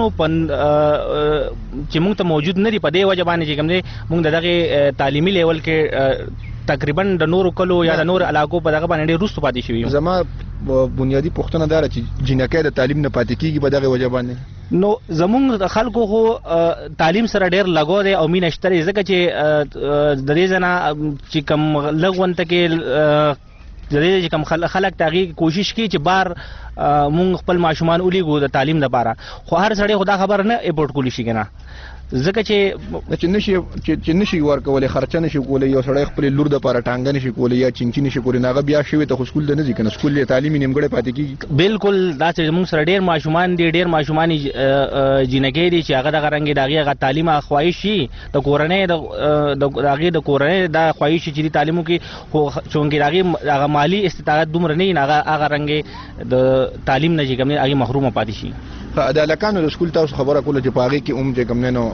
چې موږ ته موجود نه دي په دې وجه باندې چې کوم دي موږ دغه تعلیمي لیول کې تقریبا د نورو کلو یا د نور علاقو په دغه باندې روستو پاتې شوی زما بنیادی پوښتنه دار چې جنکه د تعلیم نه پاتې کیږي په دغه وجه باندې نو زمونږ خلکو خو تعلیم سره ډیر لګو دی او مینه شته ځکه چې د دې ځنا چې کوم لغونته کې د دې چې کوم خلک تاغي کوشش کوي چې بار مونږ خپل ماشومان اولیګو د تعلیم لپاره خو هر سړی خدا خبر نه ایپورټ کولی شي کنه ځکه چې نشي ورکولې خرچه نشي کولې یو سړی خپل لور د لپاره ټانګه نشي کولې یا چنچي نشي کولې ناغه بیا شوی ته سکول د نه ځي کنه سکول له تعلیمي نیمګړې پاتې کیږي بالکل دا چې موږ سره ډیر ماشومان دي ډیر ماشومان جنګې دي چې هغه د غرنګي داغه تعلیم خواهش شي د کورنۍ د کورنۍ د خواهش چې د تعلیمو کې خو چونګې داغه مالی استطاعت دومره نه هغه رنګ د تعلیم نه چې کوم هغه محروم پاتې شي د الکانو د سکول تاسو خبره کوله چې پاغي کې چې کوم نه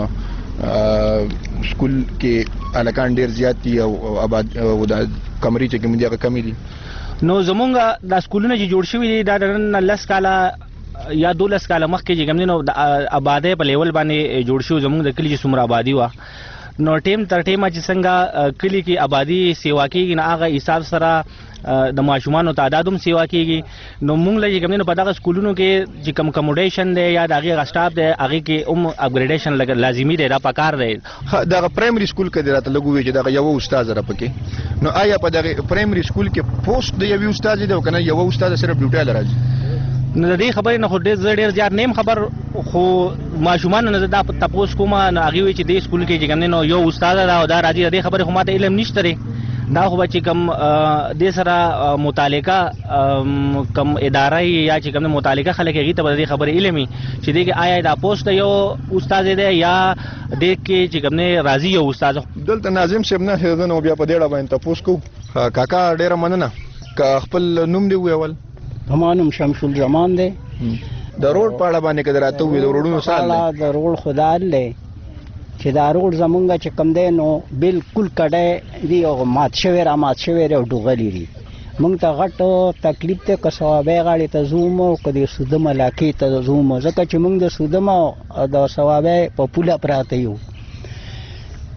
سکول کې الکان ډیر زیات دي او آباد او د کمرې چې کوم دي هغه کمی دي نو زمونږ د سکولونو چې جوړ شوی دي دا د 10 کاله یا 12 کاله مخکې چې کوم نو د آبادی په لیول باندې جوړ شو زمونږ د کلی چې څومره آبادی و نو ټیم تر ټیمه چې څنګه کلی کې آبادی سیوا کېږي نه هغه حساب سره د ماشومانو تعداد هم سیوا کېږي نو موږ لږ کوم نه په دغه سکولونو کې چې کوم کموډیشن دی یا دغه غسټاپ دی هغه کې هم اپګریډیشن لازمي دی دا پکار دی دغه پرایمري سکول کې راته لګوي چې دغه یو استاد را پکې نو آیا په دغه پرایمري سکول کې پوسټ دی یو استاد دی او کنه یو استاد صرف ډیوټي لراځي نو د دې خبرې نه خو ډېر زیات نیم خبر خو ماشومان نه دا تاسو کومه هغه وی چې د سکول کې چې نو یو استاد دا او دا راځي د خبرې خو ماته علم نشته لري دا خو چې کوم د سره متعلقه کوم اداره یا چې کوم متعلقه خلک هغه ته د خبرې علمي چې دغه آیا دا پوسټ یو استاد دی یا د کې چې کوم راځي یو استاد دلته ناظم صاحب نه هدن او بیا په ډېر باندې تاسو کو کاکا ډېر مننه کا خپل نوم دی ویول همانم شمس الزمان دی د روډ پاړه باندې کده راته وی د روډونو سال د روډ خدای له چې دا روډ زمونږ چې کم دی نو بالکل کډه دی او مات شوی او ډوغلی دی مونږ ته غټ تکلیف ته کسوابه غاړي ته زوم او کدي سودم علاقې ته زوم ځکه چې مونږ د سودم او د سوابه په پوله پراته یو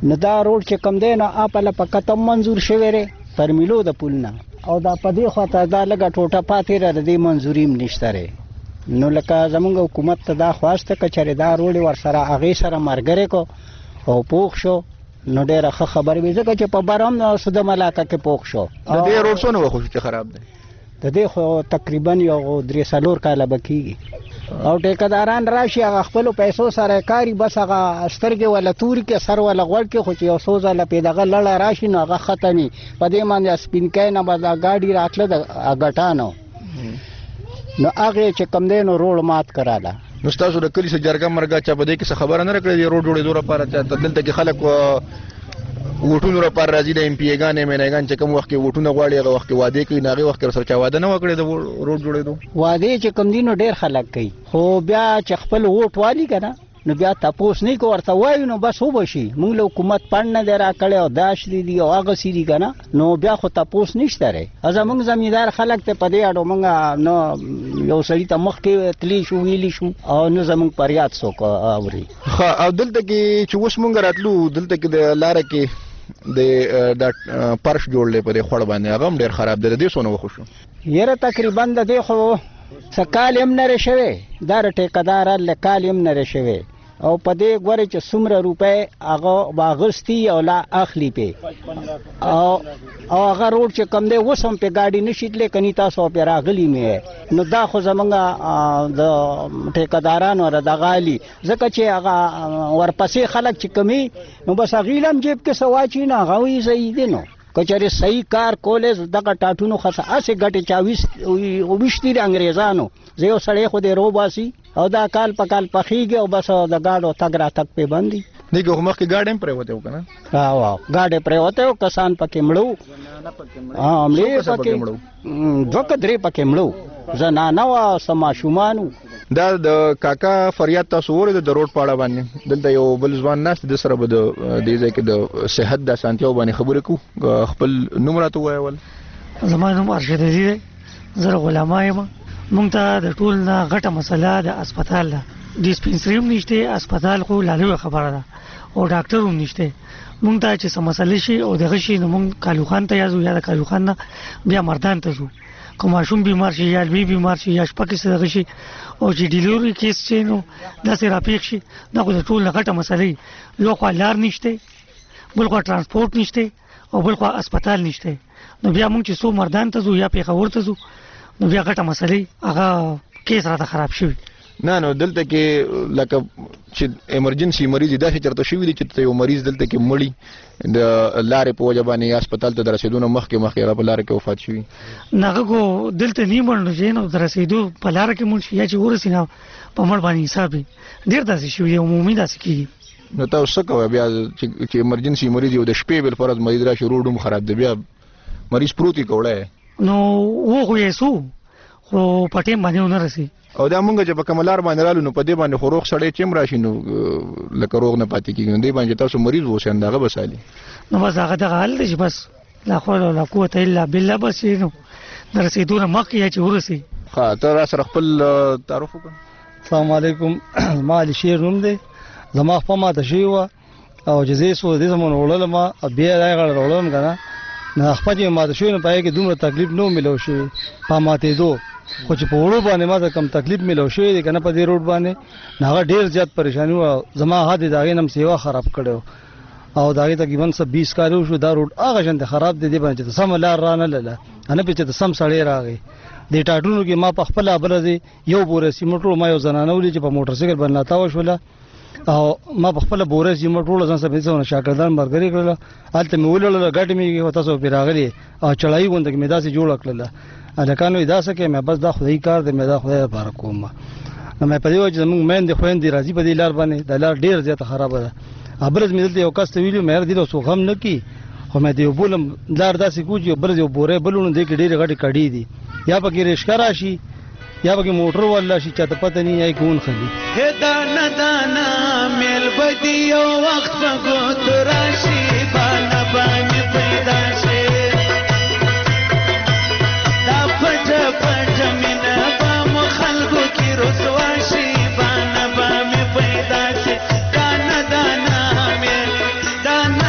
نو دا روډ چې کم دی نو اپله په کتم منظور شوی دی پر میلو د پول نه او دا په دې خواته دا لږه ټوټه پاتې ده د دې منظوري هم نشته دی نو لکه زمونږ حکومت ته دا خواسته که چېرې دا روډ یې ورسره هغې سره ملګری کو او پوخ شو نو ډېره ښه خبر وي ځکه چې په بر هم سودم علاقه کې پوخ شو د دې روډ څونه وخت چې خراب دی د دې خو تقریبا یو 3-4 کاله به کېږي او ټیکداران راشي هغه خپلو پیسو سره کاري بس هغه سترګې ولا توري کې سر ولا غوړ کې خو چې یو څو ځله پې دغه لړه راشي نو هغه ختمي په دې باندې سپینکۍ نه به دا ګاډي راتله د ګټانو نو هغې چې کم دی نو روډ مات کراله نو ستاسو د کلي څه جرګه مرګه چا په دې کې څه خبره نه راکړې د روډ جوړېدو لپاره دلته کې خلک ووټونو لپاره راځي د ایم پی ایګان ایم ان ایګان چې کوم وخت کې ووټونه غواړي هغه وخت کې وعدې کوي نو هغې وخت کې ورسره چا واده نه وکړې د روډ جوړېدو وعدې چې کوم دي نو ډېر خلک کوي خو بیا چې خپل ووټ والي که نه نو بیا تپوس نه کو ورته وایو نو بس وبشي موږ له حکومت پڼ نه دی راکړی او داش دي او هغسې دي که نه نو بیا خو تپوس نشته دی زموږ زمیندار خلک ته په دې اړه موږ نه یو سړي ته مخکې تللی شو ویلي شو او نه زموږ فریاد څوک اوري او دلته کې چې اوس موږ راتلو دلته کې د لاره کې د پرش جوړلی په دې خوړ باندې هغه هم ډېر خراب دی د دې څونه وخت شو یاره تقریبا د دې خو څه کال هم نرې شوی دا د ټیکدار له کال هم نرې شوی او په دې ګورې چې څومره روپۍ هغه به اخیستي او لا اخلي پې او هغه روډ چې کم دی اوس هم پې ګاډي نشي تللی کني تاسو پې راغلي مې نو دا خو زموږ د ټیکدارانو د دغه علي ځکه چې هغه ورپسې خلک چې کمي نو بس هغې هم جیب کې څه واچي نه هغه وایي صحیح دی نو که چېرې صحیح کار کولی دغه ټاټونو خاصه هسې ګټې چا ویشتي د انګریزانو زه یو سړی خو دې روباسي او دا کال په کال پخېږي او بس د ګاډو تګ راتګ پې بند دي دې کې خو مخکې ګاډی هم پرېوتی و که نه ګاډی پرېوتی و کسان پکې مړه مړې پکې 2-3 پکې مړه زنانه وه څه ماشومان وو دا د کاکا فریاد تاسو واورېد د روډ په اړه باندې دلته یو بل ځوان ناست د سره به د دې ځای کې د صحت د اسانتیاو باندې خبرې کوو خپل نوم راته ووایه ول زما نوم ارشد عزیز دی زه غلامه یم موږ ته د ټول نه غټه مسله د اسپتال ده ډسپنسري هم نشته اسپتال خو لا لویه خبره ده او ډاکټر هم نشته موږ ته چې څه مسلې شي او دغه شي نو موږ کالو خان ته یازو یا د کالو خان نه بیا مردان ته ځو که ماشوم بیمار شي یا لوی بیمار شي یا شپه کې څه دغه شي او چې ډیلیوري کیس چې نو داسې راپېښ شي دا خو د ټول نه غټه مسله یو خوا لار نشته بل خوا ترانسپورټ نشته او بل خوا اسپتال نشته نو بیا موږ چې څو مردان ته ځو یا پېښور ته ځو نو بیا غټه مسله هغه کیس راته خراب شوي نه نو دلته کې لکه چې ایمرجنسي مریض داسې چېرته شوي دي چې یو مریض دلته کې مړي د لارې په وجه باندې یا هسپتال ته د رسېدو نه مخکې هغه په لاره کې وفات شوي نه هغه خو دلته نه مړ نو چې نو د رسېدو په لاره کې مړ شي یا چې ورسي نه په مړ باندې حساب وي ډېر داسې شوي عمومي داسې کېږي نو تاسو څه کوئ بیا چې ایمرجنسي مریض یو د شپې بالفرض مریض راشي روډ هم خراب دی بیا مریض پروت وي که وړی نو وخو یې څو خو په ټیم باندې ونه رسي او دا مونږ چې په کومه لار باندې رالو نو په دې باندې خو روغ سړی چې هم راشي نو لکه روغ نه پاتې کېږي نو دې باندې تاسو مریض اوسئ همدغه بس حالي نو بس هغه دغه حال دی چې بس لا حول ولا قوة الا بالله بس نو د رسېدو نه مخکې یا چې ورسي ښه ته را سره خپل تعارف وکړه السلام علیکم ما علي شیر نوم دی زما خپه ماته شوې وه او چې زه یې څو دې زمون وړلم بیا دا یې غاړه راوړلم که نه نو خپه چې ماته شوې نو په هغې کې دومره تکلیف نه و میلاو شوی په ماتېدو خو چې په وړو باندې ما ته کم تکلیف میلاو شوی دی که نه په دې روډ باندې نو هغه ډېر زیات پریشاني وه زما حد د هغې نه هم سیوا خراب کړی او د هغې تقریبا 20 کال وشو دا روډ هغه شانتې خراب دی دې باندې چې سمه لار را نه لله نه پې چې سم سړی راغی دې ټاټونو کې ما په خپله بله دی یو بوره سیمټ ما یو زنانه ولي چې په موټرسایکل باندې ناتاوه شوله او ما په خپله بوره سیمټ ټوله ځان سره پېڅونه شاګردان ملګري کړله هلته مې ولړله ګټې مې تاسو پرې راغلې او چړایي غونده کې مې داسې جوړه کړله هلکانو یې داسې کوې مې بس دا خدایي کار دی مې دا خدای لپاره کوم نو مې په دې وجه زموږ میندې خویندې راځي په دې لار باندې دا لار ډېر زیاته خرابه ده برز مې دلته یو کس ته ویلي مې دې څو غم نه کي خو مې دې بولم لار داسې کو چې برز یو بورې بلونو دې کې ډېرې غټې کډې دي یا پکې ریشکا راشي یا پکې موټر والا شي چاته پته نه یې کون خلی دانا دانا مل بدی یو وخت په ګوت راشي باندې باندې پیدا شي دا پټ پټ مینا په مخالګو کې رسوا شي باندې باندې پیدا شي دانا دانا مل دانا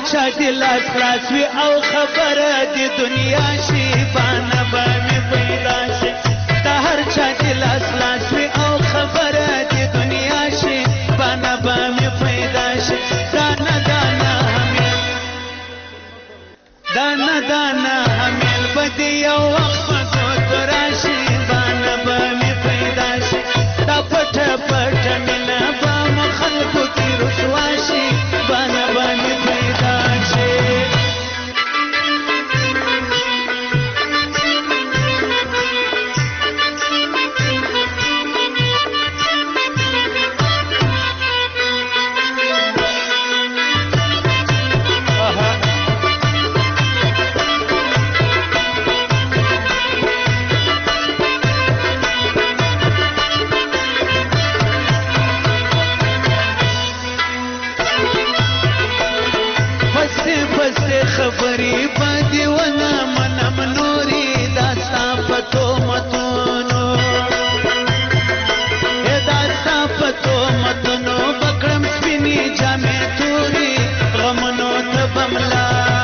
چا دې لاس خلاص وي او خبره د دنیا شي بانه به مې پیدا شي د هر چا دې لاس خلاص وي او خبره د دنیا شي بانه به مې پیدا شي دانه دانه همیل دانه دانه همیل به دې یو وخت په ګوتو راشي بانه به مې پیدا شي دا پټه پټه مینه به مو خلکو کې رسوا شي بانه به مې پیدا شي خبرې باندې ونه منم نورې دا ستا په تهمتونو دا ستا په تهمتونو بکړم سپینې جامې تورې غمونو ته به ملا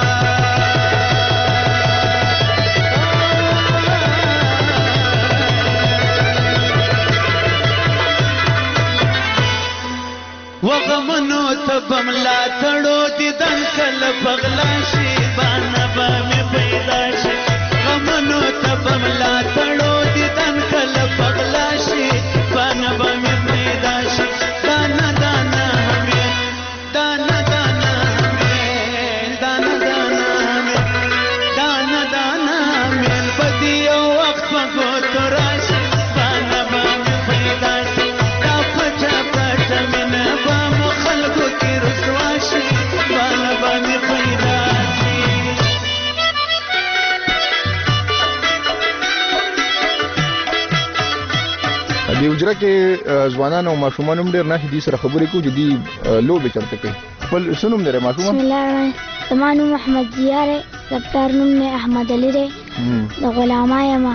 وغمونو ته به ملا تړو دیدن کله پغلا شي بانه به مې پیدا شي غمونو ته به ملا تړو دیدن کله پغلا شي بانه به مې پیدا شي دانه دانه همیل دانه دانه همیل دانه دانه همیل دانه دانه همیل به دې یو وخت په ګوتو راشي بانه به مې پیدا شي دا پټه پټه مینه به مو خلکو کې رسوا شي بانه به مې پیدا شي د اجرا کې ځوانان او ماشومان هم ډېر نه دي سره خبرې کوي چې دي لوبې چرته کوي خپل سنوم لري ماشومان بسم الله الرحمن زمان نوم احمد زیار ہے دفتر نوم میں احمد علی رے د غلامه یم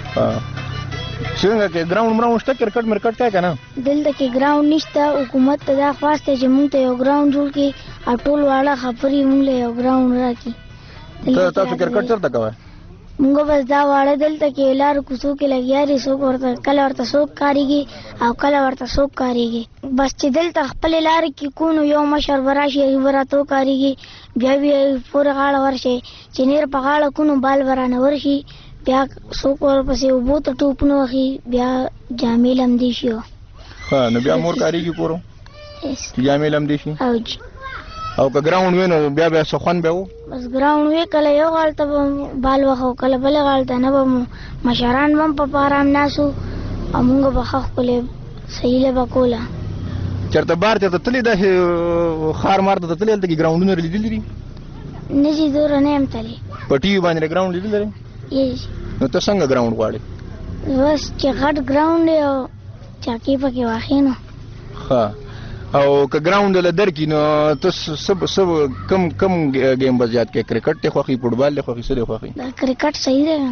څنګه کې ګراوند مراوند شته کرکټ مرکټ کوي کنه دلته کې ګراوند نشته حکومت ته دا خواسته چې مونږ ته یو ګراوند جوړ کړي او ټول واړه خبرې مونږ له یو ګراوند راکړي تاسو کرکټ چرته کوئ مونږ بس دا واړه دلته کې لار کوڅو کې لګیاري څوک ورته کله ورته څوک کاریږي او کله ورته څوک کاریږي بس چې دلته خپل لار کې کونو یو مشر براشي ورته کاریږي بیا پورې غاړه ورشي چې نیر په غاړه کونو بال ورانه ورشي بیا څوک ورپسې اوبو ته ټوپونه وخي بیا جامې لمدې شي ها نو بیا مور کاریږي پورو جامې لمدې شي او که ګراوند وینو بیا بیا سخن به وو بس ګراوند وی کله یو غال ته بال وخو کله بل غال ته نه به مشران هم په پارام ناسو او موږ به خپل صحیح له بکولا چرته بار ته تللی د خار مار ته تللی د ګراوندونو لیدل دي نه جی دور نه هم تللی پټي باندې ګراوند لیدل دي یس نو ته څنګه ګراوند غواړې بس چې غټ ګراوند یو چاکی پکې واخینو ها او که ګراوند له درکې نو ته سب کم گیم بزیات کې کرکټ ته خوخي فوټبال له خوخي سره خوخي دا کرکټ صحیح دی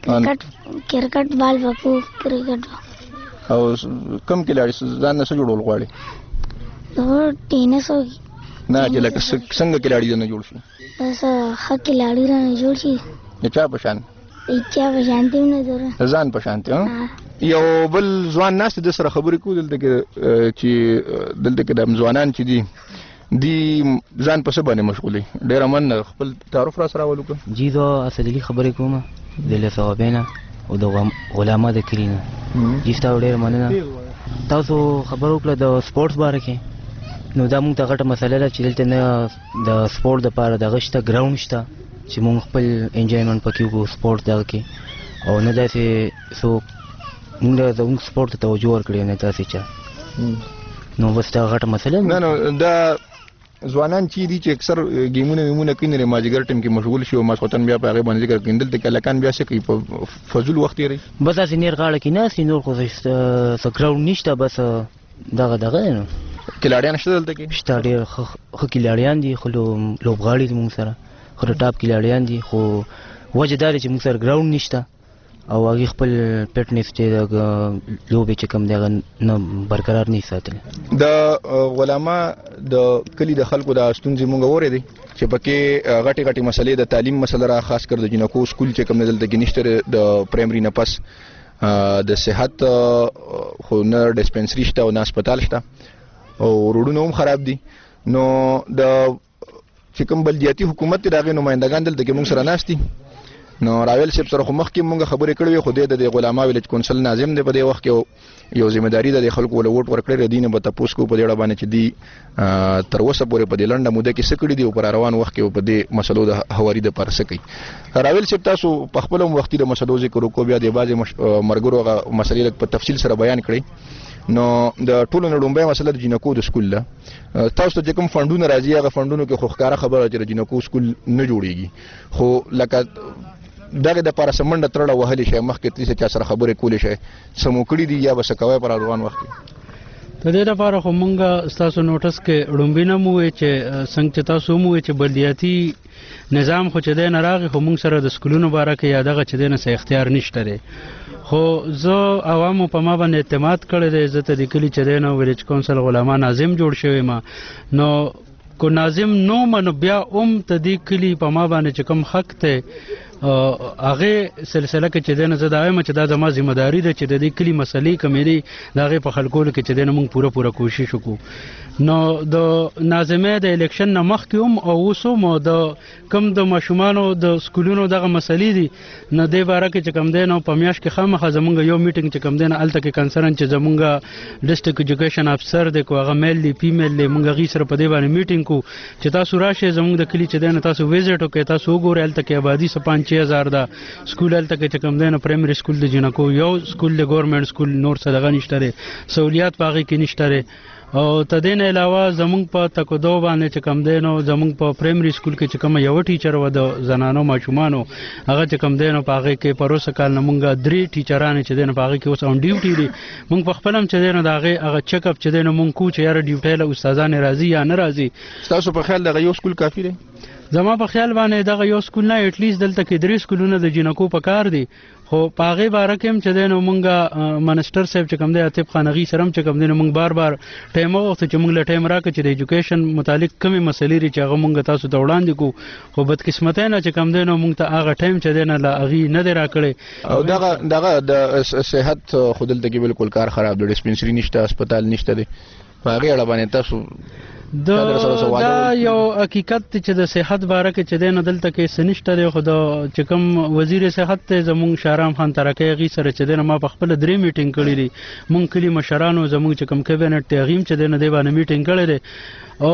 کرکټ بال وکړو کرکټ او کم کلاړي ځان نه جوړول غواړي نو ټینس وږي نه چې لکه څنګه کلاړي نه جوړ شي بس ښه کلاړي نه جوړ شي چا په شان چا په شانتي نه ضرورت ځان په شانتي یو بل ځوان ناست د سره خبرې کوي دلته کې چې دلته کې د ځوانان چې دي ځان په څه باندې مشغولي ډېر من خپل تعارف را سره ولوکه جی زه اسدلی خبرې کوم د لثوابینا او د علماء د کلینا جی تاسو ډېر مننه تاسو خبر وکړه د سپورتس باره کې نو دا موږ ته غټه مسله ده چې دلته نه د سپورت لپاره دغه شته ګراوند شته چې موږ خپل انجوایمنټ پکې وکړو سپورت دغه کې او نه داسې څوک موږ زموږ سپورت ته توجه ورکړې نه تاسې چا نو بس دا غټه مسله نه نو دا ځوانان چې دي چې اکثر گیمونه کوي نه ماجګر ټیم کې مشغول شي او ماسوتن بیا په هغه باندې ذکر کیندل ته کلکان بیا څه کوي په فضول وخت یې بس اسې نیر غاړه کې نه سي نور خو څه ګراوند نشته بس دغه نو کلاړیان شته دلته کې شته ډېر ښه کلاړیان دي خو لوبغاړي دي موږ سره خو ټاپ کلاړیان دي خو وجه دا چې موږ سره ګراوند نشته او هغه خپل فټنس چې لوبې چې کوم دی نه برقرار نه ساتل. د غلامه د کلی د خلکو د ستونزې مونږ اورې دي چې پکې غټي غټي مسلې د تعلیم مسله را خاص کر د جنکو سکول چې کوم نزل د نشته د پرایمري نه پس د صحت خو نه ډسپنسري شته او نه هسپتال شته او روډونه هم خراب دي. نو د چې کوم بلدیاتي حکومت دغه نمائندگان دلته کې مونږ سره ناشتي نو راویل شپ سره خو مخکې مونږ خبرې کړې خو د غلامه ویلج کونسل ناظم دی په دې وخت کې یو ځمېداري د خلکو ول ووټ ورکړي دي نه به تاسو کو په دې اړه باندې چې دی تر اوسه پورې په دې لنډه موده کې سکړي دي او پر روان وخت کې په دې مسلو د هواري د پر سکی راویل شپ تاسو په خپل وختي د مسلو ذکر وکړو بیا د بعضي مرګرو مسلې په تفصیل سره بیان کړي. نو د ټولو نړومبه مسله د جنکو د سکول ده تاسو ته کوم فندونه راځي هغه فندونو کې خو ښکارا خبره چې جنکو سکول نه جوړیږي خو لکه دغه د پاره سمنډه ترړه وهلې شي مخکې تاسو چا سره خبرې کولې شي سموکړي دي یا بس کوي پر روان وخت د دې لپاره خو مونږه تاسو نوټس کې ړومبینه مو چې څنګه تاسو مو چې بلدیاتي نظام خو چې د نراغي خو مونږ سره د سکولونو باره کې یادغه چې د نه اختیار نشته لري خو زه عوامو په ما باندې اعتماد کړی دی زه ته د کلی چې دی نو ویلیج کونسل غلاما ناظم جوړ شوی ما نو کو ناظم نو من بیا ته د کلی په ما باندې چې کوم حق ته هغه سلسله کې چې دنه زه دا وایم چې دا زما ذمہ داری ده چې د دې کلی مسلې کمیري دا غي په خلکو کې چې دنه موږ پوره کوشش وکړو. نو د ناظمه د الیکشن نه مخکې هم او اوسو مو د کم د ماشومانو د سکولونو دغه مسلې دي نه دی باره کې چې کم دینو په میاش کې خامخا زمونږ یو میټینګ چې کم دینه الته کې کنسرن چې زمونږ ډیسټریکټ ایجوکیشن افسر د کوغه میل دی فیمیل دی مونږ غي سره په دی باندې میټینګ کو چې تاسو راشه زمونږ د کلی چې دینه تاسو ویزټ وکړئ تاسو وګورئ الته کې آبادی 5000 دا سکول الته کې چې کم دینه پرایمري سکول د جنکو یو سکول د ګورنمنت سکول نور څه دغه نشته سہولیات پاغي کې نشته او تدین علاوه زمونږ په تکودو باندې چې کم دینو زمونږ په پرایمري سکول کې چې کوم یو ټیچر و د زنانو ماشومانو هغه چې کم دینو پاغي کې پروسه کال نمونږه 3 ټیچرانه چې دینو پاغي کې اوس اون ډیوټي دي مونږ په خپلم چې دینو داغه هغه چیک اپ چې دینو مونږ کو چې یاره ډیوټي له استادان راضي یا نه راضي. تاسو په خیال دغه یو سکول کافی دی؟ زما په خیال باندې دغه یو سکول نه اټلیست دلته کې 3 سکولونه د جنکو په کار دي خو پاغه باره کې چې دینو مونږه منسٹر صاحب چې کوم دی عتیب خانغي سرم چې کوم دینو مونږ بار ټایم وخت چې مونږ له ټایم راکې چې د ایجوکیشن متعلق کمی مسلې لري چې هغه مونږ تاسو ته وړاندې کو خو بدقسمتۍ نه چې کوم دینو مونږ ته هغه ټایم چې دینه لا اغي نه دی راکړي او دغه د صحت خودل ته بالکل کار خراب دی ډسپنسري نشته هسپتال نشته دی هغه اړه باندې تاسو دا یو حقیقت چې د صحت باره کې چې دینه دلته کې سنشته دی خو د چې کوم وزیر صحت ته زمونږ شارام خان ترکه غي سره چې دینه ما په خپل 3 میټینګ کړی دي مونږ کلی مشرانو زمونږ چې کوم کابینټ ته غیم چې دینه دی باندې میټینګ کړی دی او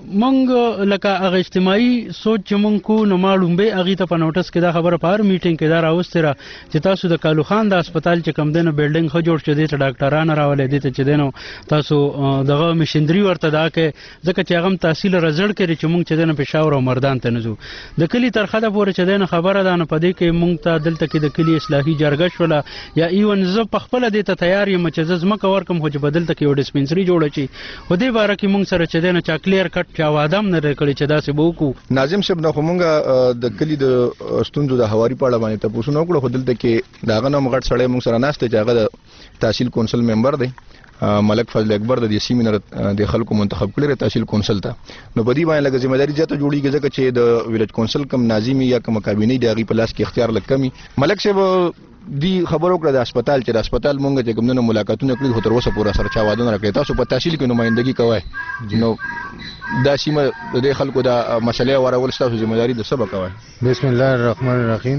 مونږ لکه هغه اجتماعي سوچ چې مونږ کو نو معلومه هغه ته په نوټس کې دا خبره په میټینګ کې دا راوستره چې تاسو د کالو خان د هسپتال چې کوم دینه بلډینګ خو جوړ شوی دی ته ډاکټرانو راولې دي چې دینه تاسو دغه مشندري ورته دا کې ځکه چې هغه تحصیل رزړ کړي چې مونږ چې دنه پېښور او مردان ته نزو د کلی ترخه د پورې چې دنه خبره ده نه پدې کې مونږ ته دلته کې د کلی اصلاحي جرګه شوله یا ایون زه په خپل د ته تیار یم چې زما کور کوم هو چې بدلته کې یو ډسپنسري جوړ شي و دې باره کې مونږ سره چې دنه چا کلیر کټ چا وادم نه کړی چې دا څه بوکو ناظم صاحب نو مونږ د کلی د ستوندو د هواري پاړه باندې تاسو نو کړو دلته کې داغه نو مغړ سړی مونږ سره ناشته چې هغه د تحصیل کونسل ممبر دی ملک فضل اکبر د دې سیمینر د خلکو منتخب کړی تحصیل کونسل ته نو بدی باندې لګ ذمہ داری جاته جوړیږي ځکه چې د ویلیج کونسل کم ناظمی یا کم کابینه دی هغه په لاس کې اختیار لکمي ملک صاحب دی خبرو کړه د هسپتال چې د هسپتال مونږ چې کومنه ملاقاتونه کړی هو تر اوسه پورا سره چا وادونه راکړي تاسو په تحصیل کې نمائندګي کوئ نو دا سیمه د خلکو د مسلې ورول تاسو ذمہ داری د سبا کوئ. بسم الله الرحمن الرحیم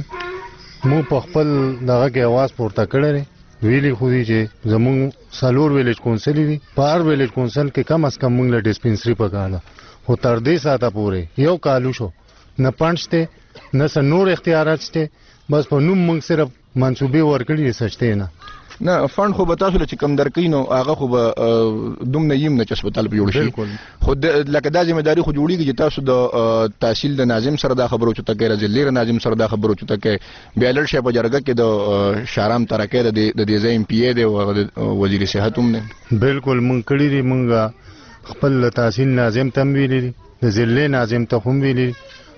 مو په خپل دغه کې आवाज پورته کړی ویلی خو دی چې زمونږ سالور ویلیج کونسل دی په هر ویلیج کونسل کې کم از کم مونږ له ډسپنسري پکاله خو تر دې ساته پورې یو کالو شو نه پنځته نه نور اختیارات شته بس په نوم مونږ صرف منصوبې ورکړي سچته نه فند خو به تاسو له کم درکې نو هغه خو به دومره یم نه چې هسپتال په جوړ شي خو لکه دا ذمہ داری خو جوړیږي چې تاسو د تحصیل د ناظم سره دا خبرو چته کې رجلیر ناظم سره دا خبرو چته کې بیلر شپ جرګه کې د شارام ترکه د دې ځای ایم پی ای دی او وزیر صحت هم نه بالکل مونږ کړی دی مونږ خپل تحصیل ناظم تم ویلی د ضلع ناظم ته هم ویلی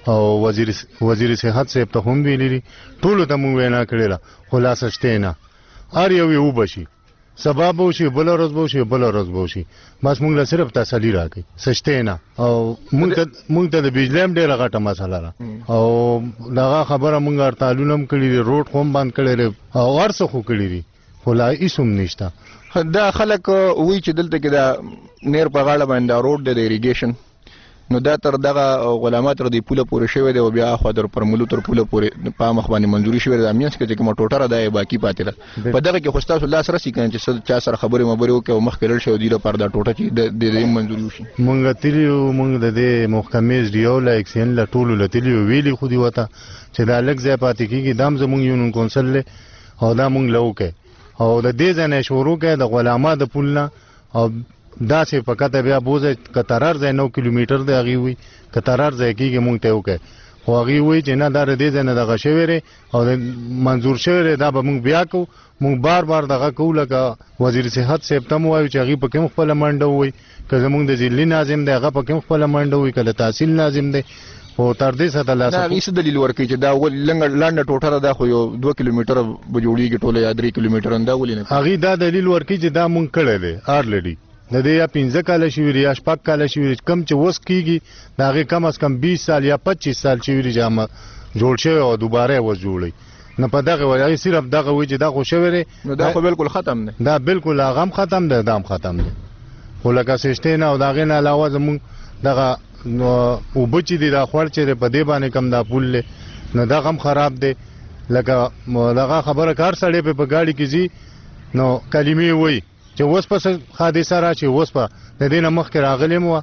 او وزیر صحت صاحب ته هم ویلي ټولو ته مونږ وینا کړې ده خلاصه شته نه هر یو یو بشي سبا به وشي بل ورځ به وشي بل ورځ به وشي بس مونږ له صرف تسلي راکړي سشته نه او مونږ ته د بجلی هم ډېره غټه مسله ده او دغه خبره مونږ هړتالونه هم کړي دي روډ خو هم بند کړی دی او هر څه خو کړي دي خو لا هېڅ هم نشته دا خلک وایي چې دلته کې دا نیر په غاړه باندې روډ دی د اریګیشن نو دا تر دغه غلامه تر دې پوله پورې شوی دی او بیا خو در پرملو تر پوله پورې په مخ باندې منظوري شوی دی امینس کې چې کومه ټوټه ده باقي پاتې ده په دغه کې خو ستاسو لاس راسي کنه چې چا سره خبرې مبرې وکړي او مخکې لړ شي دی لپاره دا ټوټه چې د دې منظوري وشي مونږ تلیو مونږ د دې محکمې ډیو لا اکسین لا ټولو لتلیو ویلي خو دی وته چې دا لږ ځای پاتې کیږي دام زمونږ یونین کونسل له او دا مونږ لوکه او د دې ځنه شروع کړه د غلامه د پولنا او دا چې فقط بیا بوزه کترار ځای 9 کیلومتر دی هغه وي کترار ځای کېږي مونږ ته وکړي خو هغه وي چې نه دا د دې ځنه دغه شویره او منظور شویره دا به مونږ بیا کو مونږ بار دغه کوله کا وزیر صحت صاحب تم وایو چې هغه په کوم خپل منډه وي که زمونږ د ضلع ناظم دی هغه په کوم خپل منډه وي کله تحصیل ناظم دی او تر دې سره لاس دا هیڅ دلیل ورکړي چې دا لنډه ټوټه ده خو یو 2 کیلومتر به جوړیږي ټوله یا 3 کیلومتر دا ولې نه هغه دا دلیل ورکړي چې دا مونږ کړی دی آلریډي د دې یا 15 کال شوی یا 6 کال شوی کم چې وس کیږي دا هغه کم از کم 20 سال یا 25 سال شوی جامه جوړ شوی او دوباره و جوړي نه په دغه وایي صرف دغه وایي چې دا خو شوی نو دا خو بالکل ختم نه دا بالکل هغه ختم ده دام ختم ده ولکه سشته نه او دغه نه علاوه زمون دغه او بچی دي دا خور چې په دې باندې کم دا پول له نه دا غم خراب دی لکه دغه خبره کار سړی په گاډي کې زی نو کلمې وایي چې اوس په حادثه راشي اوس په د دې نه مخکې راغلی مو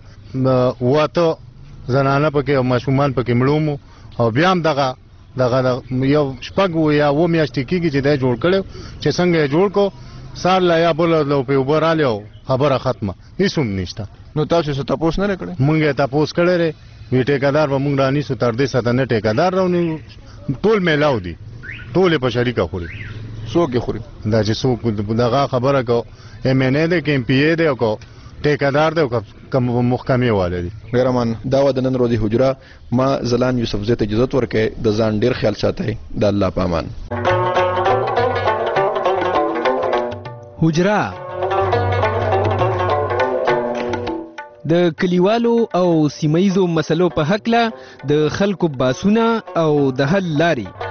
واته زنانه پکې او ماشومان پکې مړو او بیا هم دغه یو شپږ یا و میاشتې کېږي چې دا جوړ کړو چې څنګه جوړ کو سال لا یا بل لو په وبراله خبره ختمه هیڅ هم نشته نو تاسو څه تاسو نه کړی مونږه تاسو کړی وی ټیکادار به مونږ رانی سو تر دې ساته نه ټیکادار راونی ټول میلاو دي ټول په شریکه خوري څوک خوري دا چې څوک دغه خبره کو ام ان ا د کیم پی ای د کو ټیکادار د کوم محکمې والي ګرمان دا و د نن ورځې حجره ما زلان یوسف زه ته اجازه ورکړې د ځان ډیر خیال ساتئ د الله پامان حجره د کلیوالو او سیمایزو مسلو په حق له د خلکو باسونه او د حل لاري